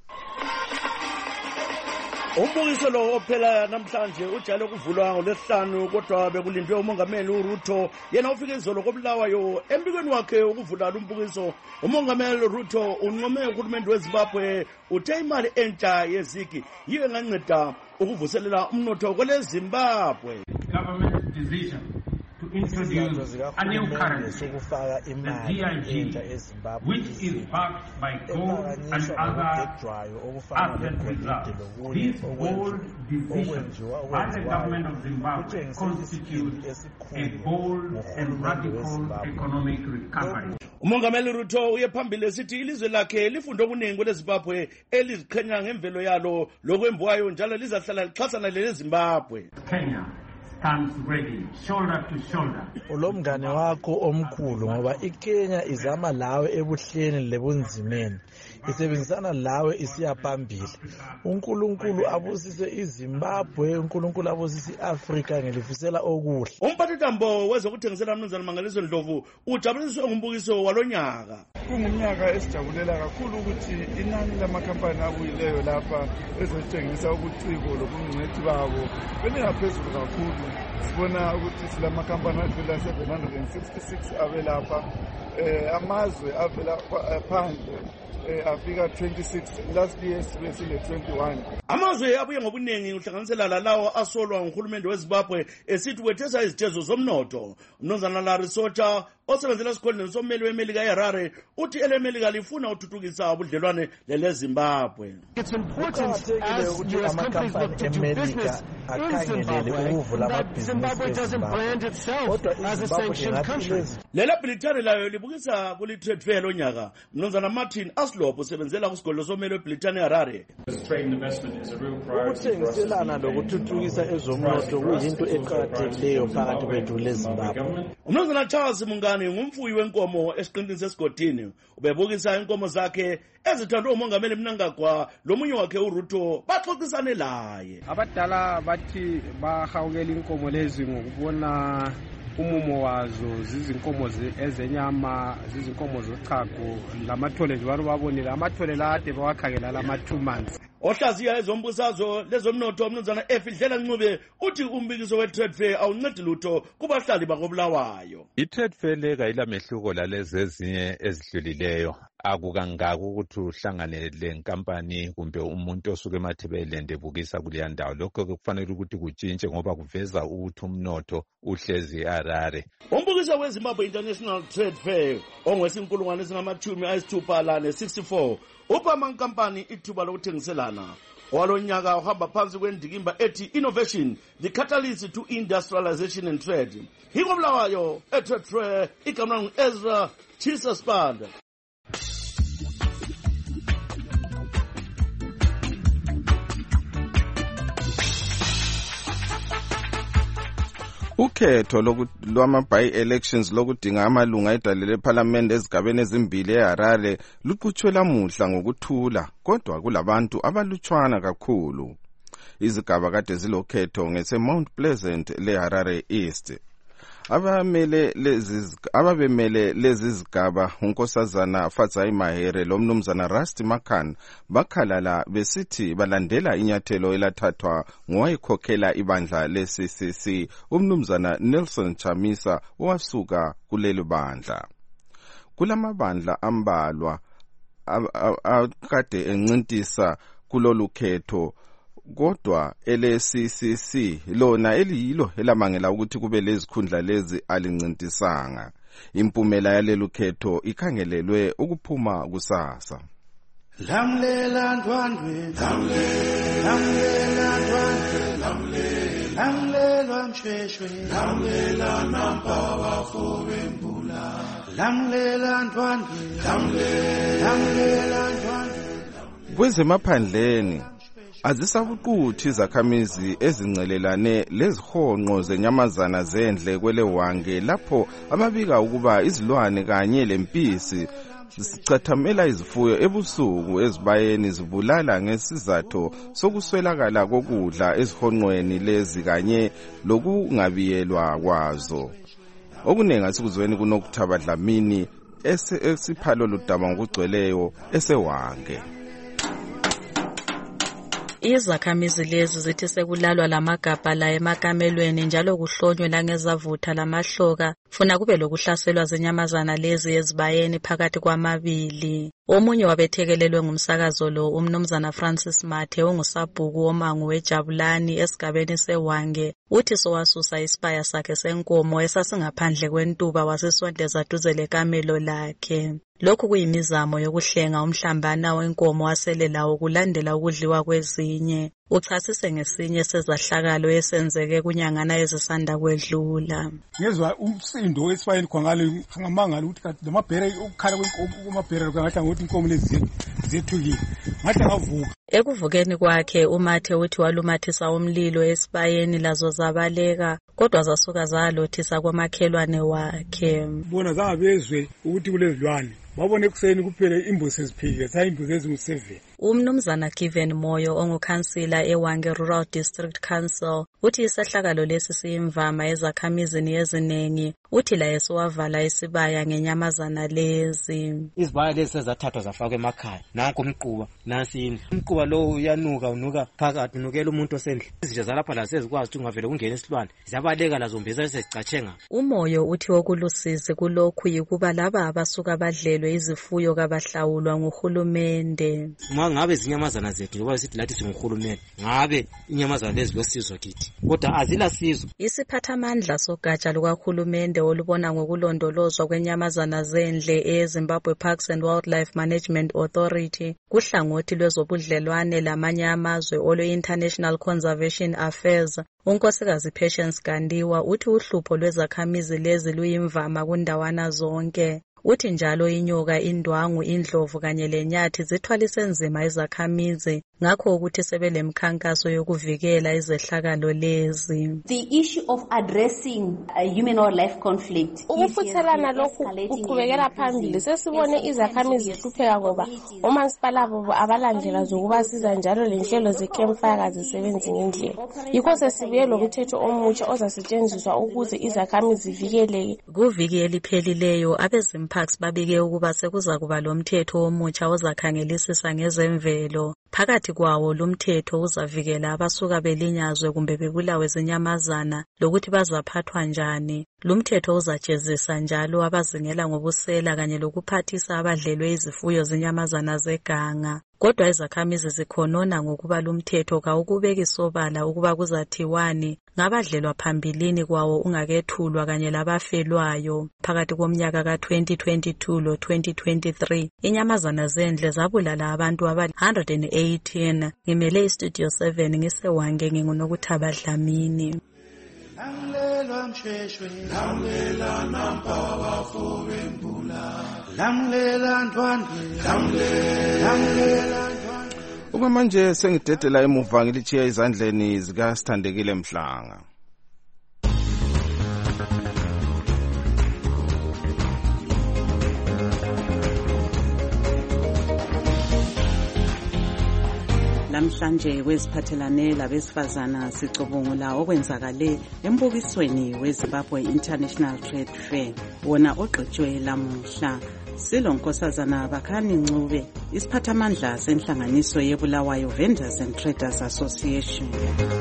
Umbukiso lo ophela namhlanje ujale ukuvulwa ngoLwesihlanu, kodwa bekulindwe umongameli uRuto yena ufike izolo koBulawayo. Embikweni wakhe ukuvula umbukiso, umongameli Ruto uncome uhulumende weZimbabwe uthe imali entsha yeZig yiyo enganceda ukuvuselela umnotho kweleZimbabwe. Government decision to introduce a new currency, the DIG, which is backed by gold and other asset reserves. This bold decision by the government of Zimbabwe constitutes a bold and radical economic recovery. Umongameli Ruto uye phambili esithi ilizwe lakhe lifunde okuningi kweleZimbabwe eliziqhenya ngemvelo yalo lokwembuwayo, njalo lizahlala lixhasana leZimbabwe. Kenya stands ready, shoulder to shoulder. Ulomngane wakho omkhulu ngoba iKenya izama lawe ebuhleni lebunzimeni, isebenzisana lawe isiya phambili. uNkulunkulu abusise iZimbabwe, uNkulunkulu abusise iAfrika ngelifisela okuhle. Umphathintambo wezokuthengisela umnumzana Mangaliso Ndlovu ujabuliswe ngumbukiso walonyaka. Kungumnyaka esijabulela kakhulu ukuthi inani lamakhampani abuyileyo lapha ezothengisa ubuciko lobungcwethi babo belingaphezulu kakhulu. Sibona ukuthi silamakhampani adlula 766 abelapha amazwe avela phandle afika 26 last year sibesile 21. Amazwe abuye ngobuningi uhlanganisela lalawo asolwa nguhulumende weZimbabwe esithi wethesa izitezo zomnotho. Mnumzana Larry Socha osebenzela esikhundleni sommeli weMelika eHarare uthi eleMelika lifuna uthuthukisa ubudlelwane leZimbabwe. It's important as US companies look to do business in Zimbabwe that Zimbabwe doesn't brand itself as a sanctioned country. Lela Britani layo libukisa kuli trade fair lonyaka. Mnumzana Martin Aslop osebenzela kusigodlo sommeli weBritani eHarare. Ukuthengiselana lokuthuthukisa ezomnotho kuyinto eqakathekileyo phakathi kwethu leZimbabwe. Mnumzana Charles Mungani ngumfuyi wenkomo esiqintini sesigodini ubebukisa inkomo zakhe ezithandwe umongameli Mnangagwa lomunye wakhe uRuto baxoxisane laye. Abadala bathi bahawukela inkomo lezi ngokubona umumo wazo zizinkomo ezenyama zizinkomo zochago lamathole nje babonile amathole lade bawakhangela lama 2 months. Ohlaziya ezombusazwe lezomnotho Mnumzana Efidlela Ncube uthi umbikiso we-trade fair awuncedi lutho kubahlali bakobulawayo. I-trade fair leka ilamehluko lalezi ezinye ezidlulileyo. Akukangaki ukuthi uhlangane lenkampani kumbe umuntu osuke eMathebelende ebukisa kuleya ndawo. Lokho kufanele ukuthi kutshintshe ngoba kuveza ukuthi umnotho uhlezi eHarare. Umbukiso weZimbabwe International Trade Fair ongwesinkulungwane ezingamashumi 64 upha amankampani ithuba lokuthengiselana. Owalonyaka uhamba phansi kwendikimba ethi Innovation, the catalyst to industrialization and trade. Hikobulawayo e-Trade Fair igama ngu-Ezra Chisa Spanda. Ukhetho lwama-by-elections lokudinga amalunga edale lephalamende ezigabeni ezimbili eHarare luqhutshwe lamuhla ngokuthula, kodwa kulabantu abalutshwana kakhulu. Izigaba kade zilokhetho ngese-Mount Pleasant leHarare East. Ababemele lezi zigaba unkosazana Fadzai Mahere lomnumzana Rusty Makan bakhalala besithi balandela inyathelo elathathwa ngowayekhokhela ibandla le-CCC umnumzana Nelson Chamisa owasuka kulelo bandla. Kulamabandla ambalwa akade encintisa kulolu khetho, kodwa ele-CCC lona eliyilo elamangela ukuthi kube lezikhundla lezi alincintisanga. Impumela yalelu khetho ikhangelelwe ukuphuma kusasa. Lamlela ndwandwe, lamlela ndwandwe, lamlela mshweshwe, lamlela nampa bafobe mbula, lamlela ndwandwe, lamlela ndwandwe. Kwezemaphandleni azisabuquthi izakhamizi ezincelelane lezihonqo zenyamazana zendle kwelewange lapho ababika ukuba izilwane kanye lempisi zicathamela izifuyo ebusuku ezibayeni zibulala ngesizathu sokuswelakala kokudla ezihonqweni lezi kanye lokungabiyelwa kwazo. Okunengi asikuzweni kunokuthaba Dlamini esiphalo ludaba ngokugcweleyo esewange. Izakhamizi lezi zithi sekulalwa lamagabha la emakamelweni njalo kuhlonywe langezavutha lamahloka funa kube lokuhlaselwa zenyamazana lezi ezibayeni phakathi kwamabili. Omunye wabethekelelwe ngumsakazo lo umnumzana Francis Mathe ongusabhuku womango weJabulani esigabeni sewange uthi sowasusa isibaya sakhe senkomo esasingaphandle kwentuba wasesondeza duze lekamelo lakhe. Lokhu kuyimizamo yokuhlenga umhlambana wenkomo waselelawo kulandela ukudliwa kwezinye. Uchasise ngesinye sezahlakalo esenzeke kunyangana ezisanda kwedlula. Ngezwa umsindo wesibayeni khangale ngamangala ukuthi kanti lamabhere ukukhala kwamabhere kangathi ngokuthi inkomo lezi zethukile. Ngathi ngavuka. Ekuvukeni kwakhe uMathe uthi walumathisa umlilo esibayeni lazo zabaleka kodwa zasuka zalothisa kwamakhelwane wakhe. Bona zangabezwe ukuthi kulezilwane. Babone kuseni kuphela imbuzi eziphile, sayimbuzi ezingu7. Umnumzana Given Moyo ongukhansila eWange Rural District Council uthi isehlakalo lesi siyimvama ezakhamizini eziningi, uthi laye siwavala isibaya ngenyamazana lezi. Izibaya lezi sezathathwa zafakwa emakhaya. Nanku umquba, nansi indlu. Umquba lo uyanuka, unuka phakathi, unukela umuntu osendle. Izitsha zalapha la sezikwazi ukuthi ungavele ungene isilwane. Ziyabaleka lazo mbeza sezicatshenga. Umoyo uthi okulusizi kulokhu yikuba laba abasuka badlelwe izifuyo kabahlawulwa nguhulumende. Ngabe zinyamazana zethu ngoba sithi lathi singuhulumende. Ngabe inyamazana lezi losizwe kithi. Kodwa azila sizo. Isiphathamandla sogatsha lukahulumende olubona ngokulondolozwa kwenyamazana zendle eZimbabwe Parks and Wildlife Management Authority kuhlangothi lwezobudlelwane lamanye amazwe olwe-International Conservation Affairs. Unkosikazi Patience Gandiwa uthi uhlupho lwezakhamizi lezi luyimvama kundawana zonke. Uthi njalo inyoka, indwangu, indlovu kanye lenyathi zithwalise nzima izakhamizi, ngakho ukuthi sebelemkhankaso yokuvikela izehlakalo lezi. The issue of addressing human or life conflict. Ukufuthelana lokhu kuqhubekela phambili. Sesibone izakhamizi zihlupheka ngoba omasipala babo abalandlela zokubasiza njalo lenhlelo ze-campfire kazisebenzi ngendlela. Yikho sesibuye lomthetho omutsha ozasetshenziswa ukuze izakhamizi zivikeleke. Kuviki eliphelileyo abeZimparks babike ukuba sekuza kuba lomthetho omutsha ozakhangelisisa ngezemvelo. Phakathi kwawo lumthetho uzavikela abasuka belinyazwe kumbe bebulawe zinyamazana lokuthi bazaphathwa njani. Lumthetho uzajezisa njalo abazingela ngobusela kanye lokuphathisa abadlelwe izifuyo zinyamazana zeganga. Kodwa izakhamizi zikhonona ngokuba lumthetho kawukubeki sobala ukuba kuzathiwani ngabadlelwa phambilini kwawo ungakethulwa kanye labafelwayo. Phakathi komnyaka ka-2022 lo-2023 inyamazana zendle zabulala abantu aba-118. Ngimele iStudio 7 ngiseWange nginguNokuthaba Dlamini. Lamlela msheshwe, lamlela nampa wafube mbula, lamlela ndwandwe, lamlela. Uma manje sengidedela emuva ngilichiya izandleni zika Sithandekile Mhlanga. Namhlanje weziphathelane labesifazana sicubungula okwenzakale embukisweni weZimbabwe International Trade Fair wona ogqitshwe lamuhla. Silonkosazana Bakhani Ncube, isiphathamandla senhlanganiso yeBulawayo Vendors and Traders Association.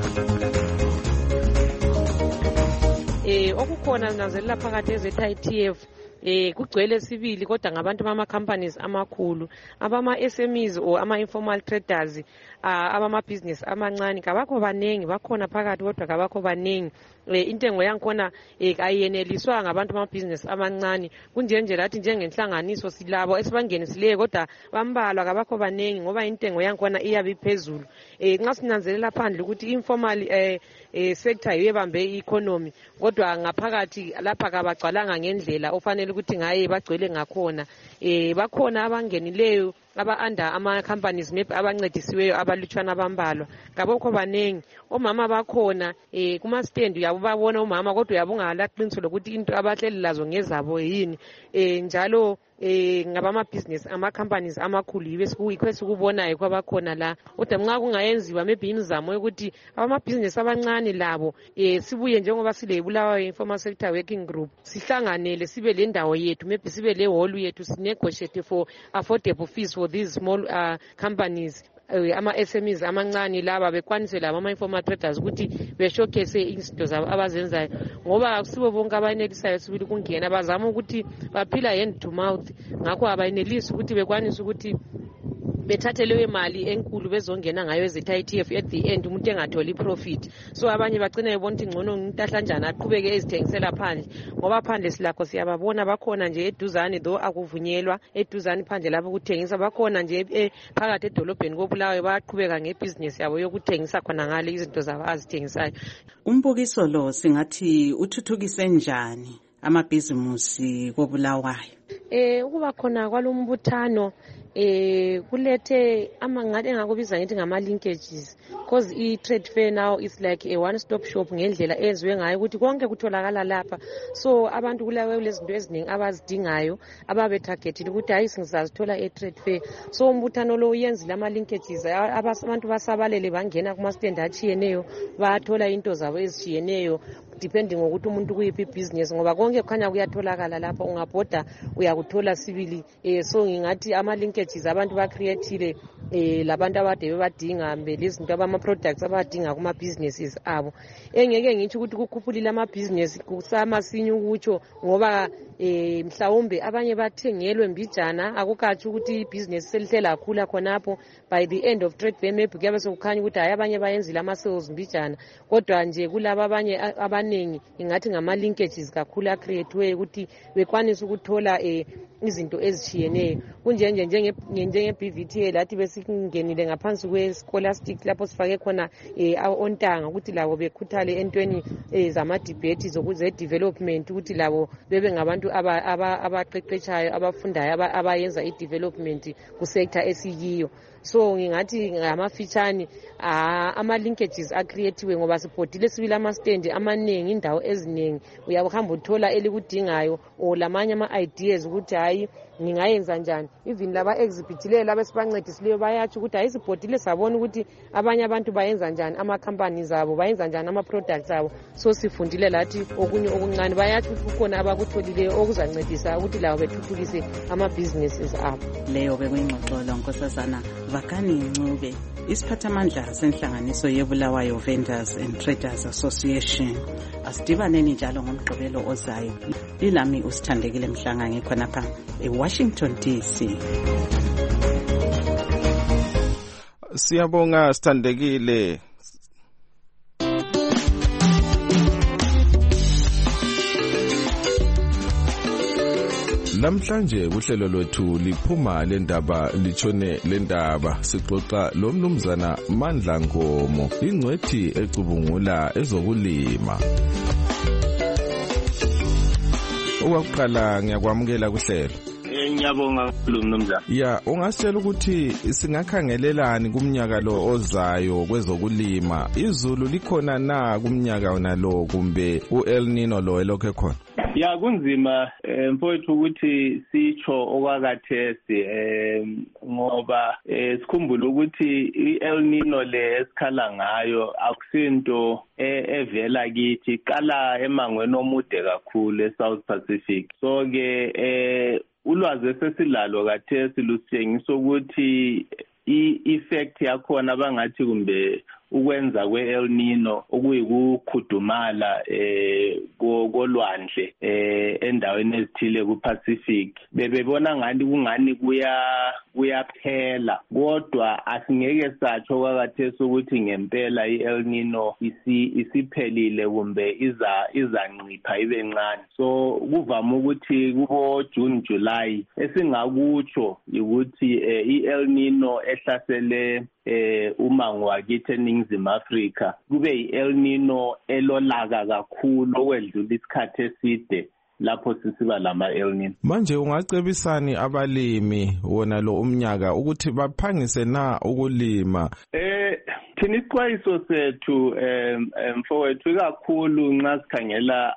Okukhona nazelela phakathi eZITF kugcwele sibili kodwa ngabantu bama companies amakhulu, abama SMEs or ama informal traders, abama business amancane kabakho banengi, bakhona phakathi kodwa kabakho banengi. Intengo yankhona ayeneliswa ngabantu bama business amancane, kunjenje lathi njengenhlanganiso silabo esibangenisileyo kodwa bambalwa kabakho banengi ngoba intengo yankhona iyabe iphezulu. Nxa sinanzelela phandle ukuthi informal sector yebambe economy kodwa ngaphakathi lapha kabagcwalanga ngendlela ofanele ukuthi ngaye bagcwele ngakhona. Bakhona abangenileyo aba-under ama-companies maybe abancedisiweyo abalutshwana abambalwa kabokho banengi. Omama bakhona kuma-stand uyababona umama kodwa uyabungalaqiniso lokuthi into abahleli lazo ngezabo yini. Njalo ngabama-business ama-companies amakhulu yikho esikubonayo kwabakhona la. Kodwa nxa kungayenziwa maybe imizamo yokuthi abama-business abancane labo sibuye njengoba sileBulawayo Informal Sector Working Group sihlanganele sibe le ndawo yethu, maybe sibe le hall yethu sinegotiate for affordable fees for these small companies. Ama-SMEs amancane laba bekwanise laba ama-informal traders ukuthi beshowcase izinto zabo abazenzayo ngoba akusibo bonke abayenelisayo sibili kungena, bazama ukuthi baphila hand to mouth, ngakho abayenelisi ukuthi bekwanise ukuthi bethathe leyo mali enkulu bezongena ngayo eZITF at the end umuntu engatholi profit. So abanye bagcina bebona ukuthi ngcono ngintahlanjani aqhubeke ezithengisela phandle ngoba phandle silakho siyababona bakhona nje eduzane though akuvunyelwa eduzane phandle lapho ukuthengisa, bakhona nje phakathi edolobheni koBulawayo bayaqhubeka ngebusiness yabo yokuthengisa khona ngale izinto zabo azithengisayo. Umbukiso lo singathi uthuthukise njani amabhizimusi koBulawayo? Ukuba khona kwalombuthano kulethe ngathi engakubiza ngithi ngama linkages because i-trade fair now is like a one-stop shop ngendlela eziwe ngayo ukuthi konke kutholakala lapha. So abantu kulezinto eziningi abazidingayo ababethargetile ukuthi hayi singizazithola e-trade fair. So umbuthano lo uyenzile ama-linkages abantu basabalele bangena kuma-stand achiyeneyo bathola into zabo ezishiyeneyo depending ngokuthi umuntu kuyiphi business ngoba konke kukhanya kuyatholakala lapha ungabhoda uyakuthola sibili. So ngingathi ama-linkages abantu ba-createile labantu abade bebadinga lezinto abama-products abadinga kuma-businesses abo. Engeke ngitsho ukuthi kukhuphulile ama-business kusamasinye ukutsho ngoba mhlawumbe abanye bathengelwe mbijana akukathi ukuthi ibhizinesi selihle lakhula khonapho. By the end of trade fair maybe kuyabe sokukhanya ukuthi hayi abanye bayenzile ama-sales mbijana kodwa nje kulaba abanye abaningi ingathi ngama-linkages kakhulu acreatiweyo ukuthi bekwanise ukuthola izinto ezishiyeneyo njenge-BVTA lathi besingenile ngaphansi kwe-scholastic lapho sifake khona ontanga ukuthi labo bekhuthale entweni zama-debate ze-development ukuthi labo bebe ngabantu abaqeqetshayo abafundayo abayenza i-development ku-sector esiyiyo. So ngingathi ngamafitshane ama-linkages acreatiwe ngoba sibhodile sibili ama-stand amaningi indawo eziningi uyahamba uthola elikudingayo or lamanye ama-ideas ukuthi hayi ngingayenza njani. Even laba exhibitileyo laba sibancedisileyo bayatsho ukuthi hayi sibhodile sabona ukuthi abanye abantu bayenza njani ama-companies abo bayenza njani ama-products abo. So sifundile lathi okunye okuncane bayatsho ukuthi kukhona abakutholileyo okuzancedisa ukuthi labo bethuthukise ama-businesses abo. Leyo bekuyingxoxolo Nkosazana Vakani Ncube, isiphathamandla senhlanganiso yeBulawayo Vendors and Traders Association. Asidibaneni njalo ngomgqibelo ozayo. Ilami uSithandekile Mhlanga khonapha eWashington DC. Siyabonga Sithandekile. Namhlanje uhlelo lwethu liphuma lendaba litshone lendaba sixoxa lo mnumzana Mandla Ngomo ingcwethi ecubungula ezokulima. Owakuqala ngiyakwamukela kuhlelo. Ngiyabonga kakhulu mnumzana. Ya, ungasitshela ukuthi singakhangelelani kumnyaka lo ozayo kwezokulima? Izulu likhona na kumnyaka onalo kumbe uEl Nino lo elokho khona? Ya kunzima mfowethu ukuthi sitsho okwakathesi ngoba sikhumbula ukuthi iEl Nino le esikhala ngayo akusinto evela kithi iqala emangweni omude kakhulu eSouth Pacific. So ke ulwazi esesilalo kathesi lusitshengisa ukuthi i-effect yakhona bangathi kumbe ukwenza kwe-El Nino okuyikukhudumala kolwandle endaweni ezithile ku-Pacific bebebona ngani kungani kuyaphela kodwa asingeke satsho kwakathesi ukuthi ngempela i-El Nino isiphelile kumbe izancipha ibe ncane. So kuvama ukuthi kubo June July esingakutsho ukuthi i-El Nino ehlasele umango wakithi eNingizimu Afrika kube i-El Nino elolaka kakhulu okwedlula isikhathi eside lapho sisiba lama El Nino. Manje ungacebisani abalimi wona lo umnyaka ukuthi baphangise na ukulima? Thina isixwayiso sethu mfowethu kakhulu nxa sikhangela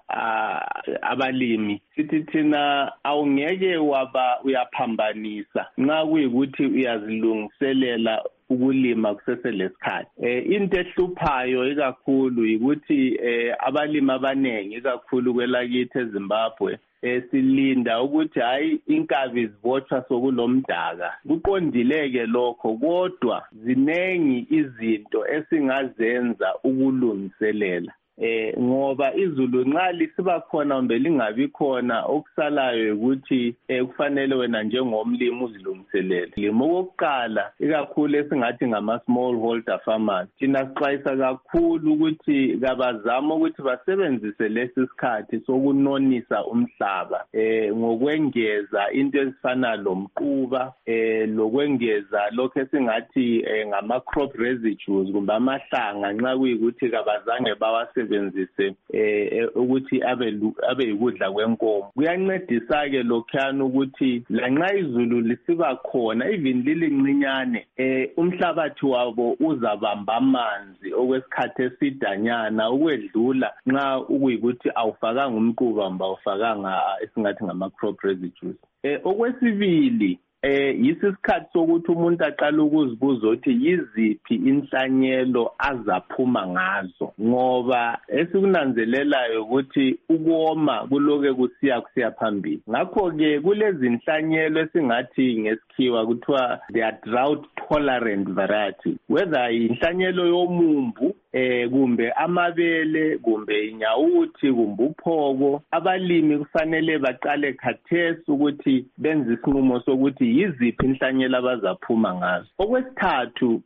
abalimi sithi thina awungeke uyaphambanisa nxa kuyikuthi uyazilungiselela ukulima kuseselesikhathi. Into ehluphayo ikakhulu ukuthi abalimi abanengi ikakhulu kwelakithi eZimbabwe silinda ukuthi hayi inkabi zibotshwa sokulomdaka. Kuqondileke lokho kodwa zinengi izinto esingazenza ukulungiselela ngoba izulu nxa lisiba khona kumbe lingabi khona okusalayo ukuthi kufanele wena njengomlimi uzilungiselele. Limo kokuqala ikakhulu esingathi ngama-small holder farmers thina sixwayisa kakhulu ukuthi kabazama ukuthi basebenzise lesi sikhathi sokunonisa umhlaba ngokwengeza into ezifana lomquba lokwengeza lokho esingathi ngama-crop residues kumbe amahlanga nxa kuyikuthi kabazange bawasebenzise awasebenzise ukuthi abe yikudla kwenkomo. Kuyancedisa ke lokhuyana ukuthi lanxa izulu lisiba khona even lilincinyane umhlabathi wabo uzabamba amanzi okwesikhathi esidanyana ukwedlula nxa ukuyikuthi awufakanga umquba mba awufakanga esingathi ngama crop residues. Okwesibili yisikhathi sokuthi umuntu aqala ukuzibuza ukuthi yiziphi inhlanyelo azaphuma ngazo, ngoba esikunanzelelayo ukuthi ukoma kuloke kusiya phambili. Ngakho-ke kulezi inhlanyelo esingathi ngesikhiwa kuthiwa they are drought tolerant variety, whether inhlanyelo yomumbu kumbe amabele kumbe inyawuthi kumbe uphoko. Abalimi kufanele baqale khathesi ukuthi benze isinqumo sokuthi yiziphi inhlanyelo abazaphuma ngazo. Okwesithathu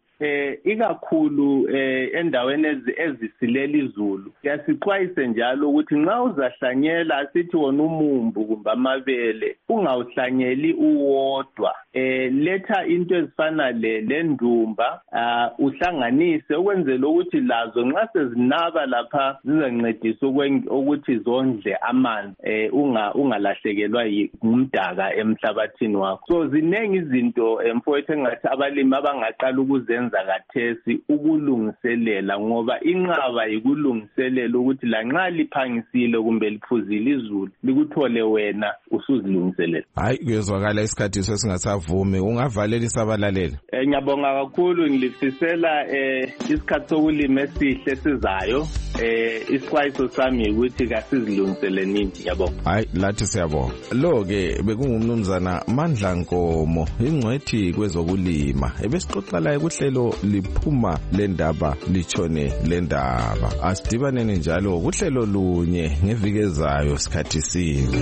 ikakhulu endaweni ezisilela izulu siyasixwayise njalo ukuthi nxa uzahlanyela asithi wona umumbu kumbe amabele ungawuhlanyeli uwodwa, letha into ezifana lendumba uhlanganise ukwenzela ukuthi lazo nxa sezinaba lapha zizancedisa ukuthi zondle amanzi ungalahlekelwa ngumdaka emhlabathini wakho. So zinengi izinto mfowethu engathi abalimi abangaqala ukuzenza kathesi ukulungiselela, ngoba inqaba yikulungiselela ukuthi lanxa liphangisile kumbe liphuzile izulu likuthole wena usuzilungiselela. Hayi kuyezwakala isikhathi sesingasavumi, ungavalela isabalaleli. Ngiyabonga kakhulu, ngilifisela isikhathi sokulima esihle sizayo. Isixwayiso sami ukuthi kasizilungiseleni. Ngiyabonga. Hayi lathi siyabonga. Lo ke bekungumnumzana Mandla Nkomo, ingcwethi kwezokulima, ebesixoxa laye kuhlelo liphuma lendaba litshone lendaba. Asidibaneni njalo kuhlelo lunye ngeviki ezayo sikhathi sinye.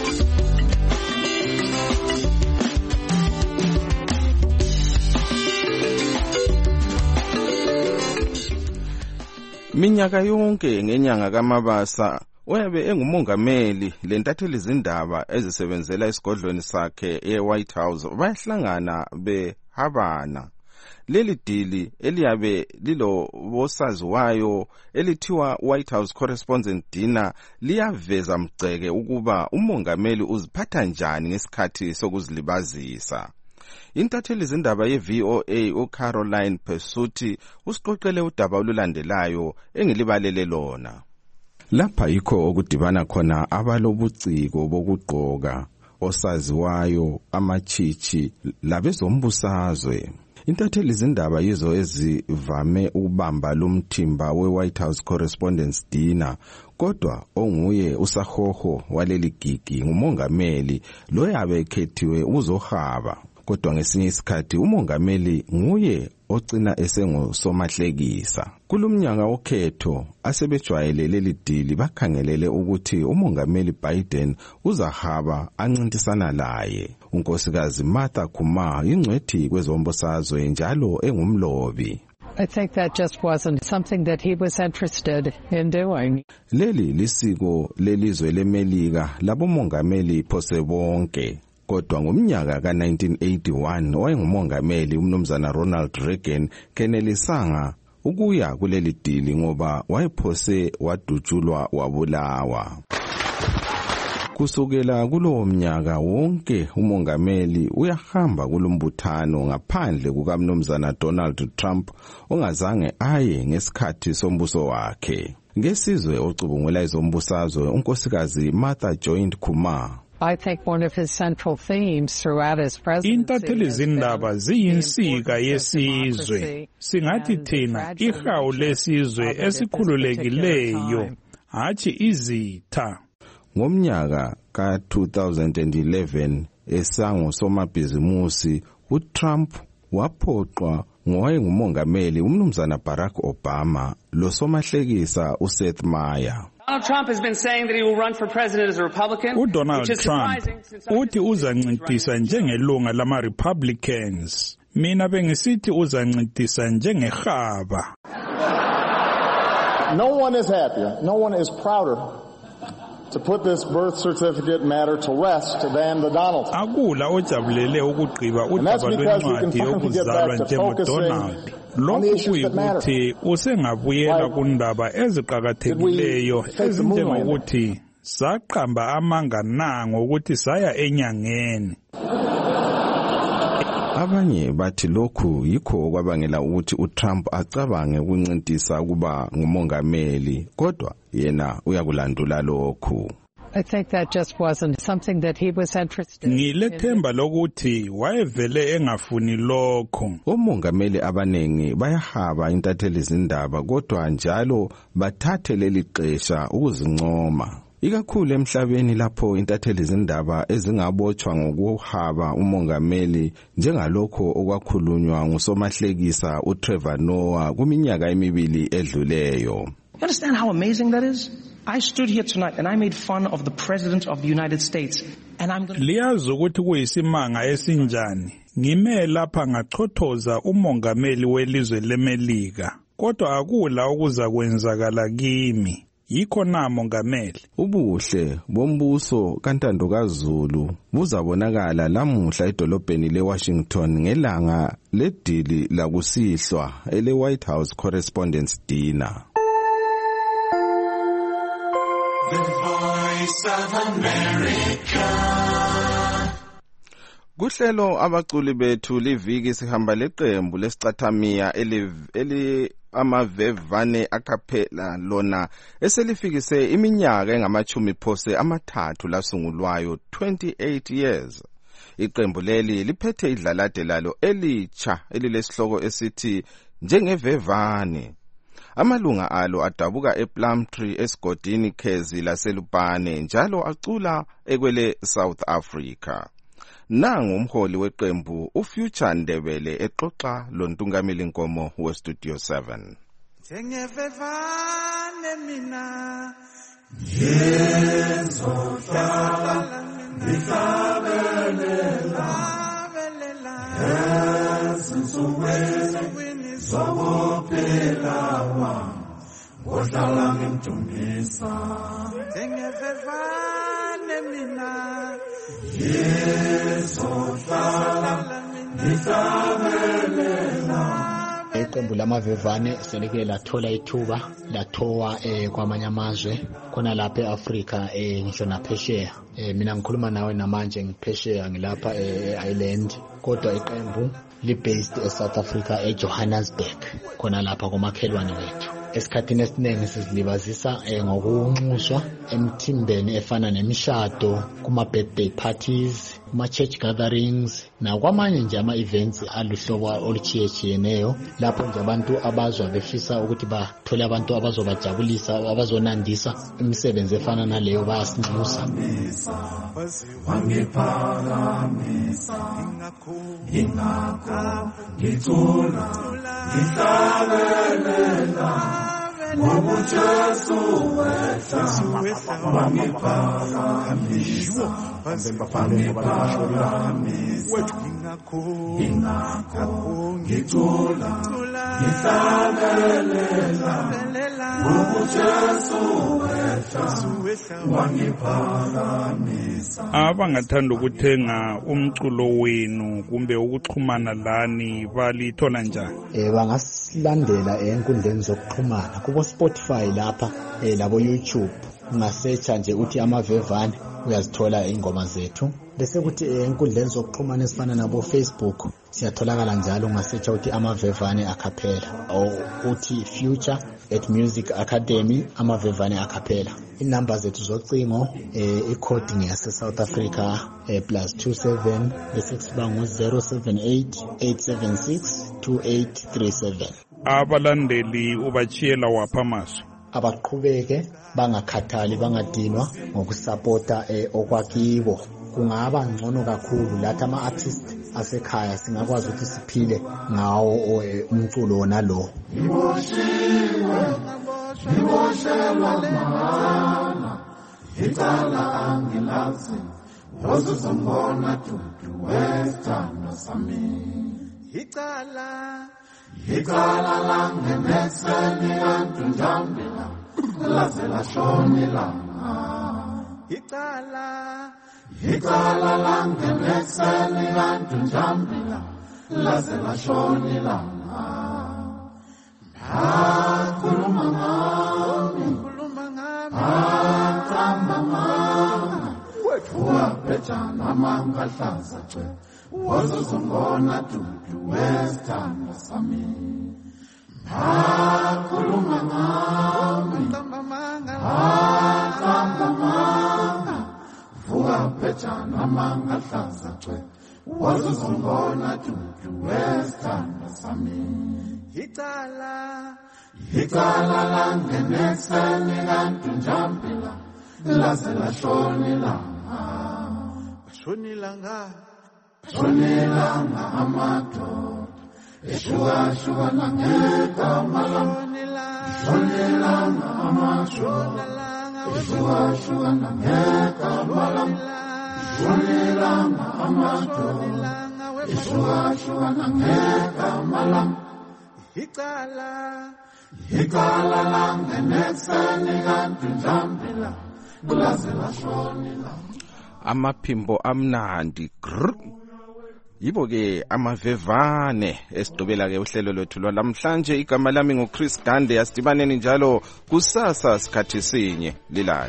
Minyaka yonke ngenyanga kaMabasa uyabe engumongameli lentatheli izindaba ezisebenzela esigodlweni sakhe eWhite House bayahlangana behabana. Leli dili eliyabe lilo bosaziwayo elithiwa White House Correspondent Dinner liyaveza mgceke ukuba umongameli uziphatha njani ngesikhathi sokuzilibazisa. Intatheli izindaba ye-VOA uCaroline Pesuti usiqoqele udaba olulandelayo engilibalele lona. Lapha yikho okudibana khona abalobuciko bokugqoka, osaziwayo, amachichi labezombusazwe. Intatheli izindaba yizo ezivame ukubamba lumthimba we-White House Correspondents Dinner, kodwa onguye usahoho waleli gigi ngumongameli loyabe ekhethiwe uzohaba. Kodwa ngesinye isikhathi umongameli nguye ogcina esengusomahlekisa. Kulumnyaka okhetho asebejwayele leli dili bakhangelele ukuthi umongameli Biden uzahaba ancintisana laye. Unkosikazi Martha Kuma ingcwethi kwezombusazwe njalo engumlobi. I think that just wasn't something that he was interested in doing. Leli lisiko lelizwe leMelika labomongameli phose bonke. Kodwa ngomnyaka ka-1981 wayengumongameli umnumzana Ronald Reagan kenelisanga ukuya kuleli dili ngoba wayephose wadutshulwa wabulawa. Kusukela kulowo mnyaka wonke umongameli uyahamba kulombuthano ngaphandle kukamnumzana Donald Trump ongazange aye ngesikhathi sombuso wakhe. Ngesizwe ocubungula izombusazwe unkosikazi Martha Joint Kuma. I think one of his central themes throughout his presidency. Intatheli izindaba ziyinsika yesizwe. Singathi thina ihawu lesizwe esikhululekileyo, hatshi izitha. Ngomnyaka ka-2011 esangusomabhizimusi uTrump waphoqwa ngowayengumongameli umnumzana Barack Obama losomahlekisa uSeth Meyer. Donald Trump has been saying that he will run for president as a Republican. Donald Trump uthi uzancintisa njengelunga lama Republicans. Mina bengisithi uzancintisa njengehaba. No one is happier, no one is prouder to put this birth certificate matter to rest than the Donald. Akula ojabulele ukugqiba udaba lwencwadi yokuzalwa njengoDonald. lokhu kuyikuthi usengabuyela kundaba eziqakathekileyo ezinjengokuthi saqamba amanga na ngokuthi saya enyangeni. Abanye bathi lokhu yikho kwabangela ukuthi uTrump acabange ukuncintisa kuba ngumongameli, kodwa yena uyakulandula lokhu. I think that just wasn't something that he was interested in. Ngilethemba lokuthi wayevele engafuni lokho. Omongameli abanengi bayahaba intatheli izindaba kodwa njalo bathathe leli xesha ukuzincoma. Ikakhulu emhlabeni lapho intatheli izindaba ezingabotshwa ngokuhaba umongameli njengalokho okwakhulunywa ngusomahlekisa uTrevor Noah kuminyaka emibili edluleyo. You understand how amazing that is? I stood here tonight and I made fun of the President of the United States. And I'm going to... Liyazi ukuthi kuyisimanga esinjani. Ngime lapha ngachothoza umongameli welizwe leMelika. Kodwa akula okuza kwenzakala kimi. Yikho na mongameli. Ubuhle bombuso kaNtando kaZulu buzabonakala lamuhla edolobheni leWashington ngelanga ledili lakusihlwa ele-White House Correspondents' Dinner. The Voice of America. Kuhlelo abaculi bethu liviki sihamba leqembu lesicathamiya eli amavevane akaphela lona eselifikise iminyaka engamachumi phose amathathu lasungulwayo 28 years. Iqembu leli liphethe idlalade lalo elitsha elilesihloko esithi njengevevane. Amalunga alo adabuka ePlumtree esigodini Khezi laseLupane njalo acula ekwele South Africa. Nangu umholi weqembu uFuture Ndebele exoxa lontungameli Nkomo weStudio 7. Njengevevane mina ngizohlala ngihlabelela ezinsukwini zokuphila ngohlala ngimdumisa. Njengevevane mina Iqembu lamavevane selike lathola ithuba lathowa kwamanye amazwe khona lapha eAfrika ngisho naphesheya. Mina ngikhuluma nawe namanje ngiphesheya ngilapha eIreland kodwa iqembu libased eSouth Africa eJohannesburg khona lapha komakhelwane wethu. Esikhathini esiningi sizilibazisa ngokunxuswa emthimbeni efana nemishado, kuma-birthday parties, kuma-church gatherings, nakwamanye nje ama-events aluhlobo oluchiyetshiyeneyo lapho nje abantu abazwa befisa ukuthi bathole abantu abazobajabulisa, abazonandisa imisebenzi efana naleyo bayasinxusa. Abangathanda ukuthenga umculo wenu kumbe ukuxhumana lani balithola njani? Bangasilandela enkundleni zokuxhumana kubo Spotify lapha labo YouTube. Ungasearcha nje uthi amavevane uyazithola ingoma zethu. Bese kuthi enkundleni zokuxhumana esifana nabo Facebook siyatholakala njalo ungasearcha uthi amavevane akaphela or uthi Future@Music Academy amavevane akaphela. Inamba zethu zocingo icode ngiyase South Africa +27 bese kuba ngo-078-876-2837. Abalandeli ubachiyela wapha maso abaqhubeke bangakhathali bangadinwa ngokusupporta okwakibo. Kungaba ngcono kakhulu lathi ama-artist asekhaya singakwazi ukuthi siphile ngawo umculo wona lo. Ngiboshelwa mahana icala angilazi ozozombona dudu wesithando sami. Icala langeneseni yantundambila laze lashona ilanga. Icala langeneseni yantundambila laze lashona ilanga. phetshana mangahlaza ce wazozongona dudu wesithanda sami akhuluma ngami aqamba manga vuka phetshana mangahlaza ce wazozongona dudu wesithanda sami icala langenekseni kanti njampila laze lashonilanga shonilanga amadoda eshuka ngegama lam shonilanga amadoda eshuka ngegama lam shonilanga amadoda eshuka ngegama lam icala langenekseni kanti njampila laze lashonilanga amaphimbo amnandi yibo-ke amavevane esidobela-ke uhlelo lwethu lwalamhlanje. Igama lami nguChris Dande. Asidibaneni njalo kusasa sikhathi sinye. Lilale.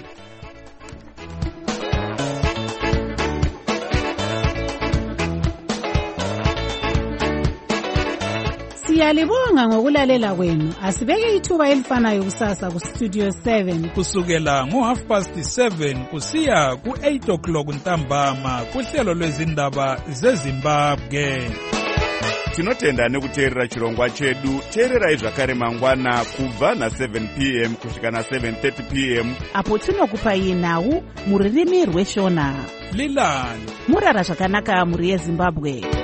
Siyalibonga ngokulalela kwenu. Asibeke ithuba elifanayo kusasa ku Studio 7 kusukela ngo7:30 kusiya ku8 o'clock ntambama kuhlelo lwezindaba zeZimbabwe. Tinotenda nekuteerera chirongwa chedu. Teererai zvakare mangwana kubva na7 p.m. kusvika na7:30 p.m. apo tinokupai nhau muririmi rweshona. Lilani murara zvakanaka muri yeZimbabwe.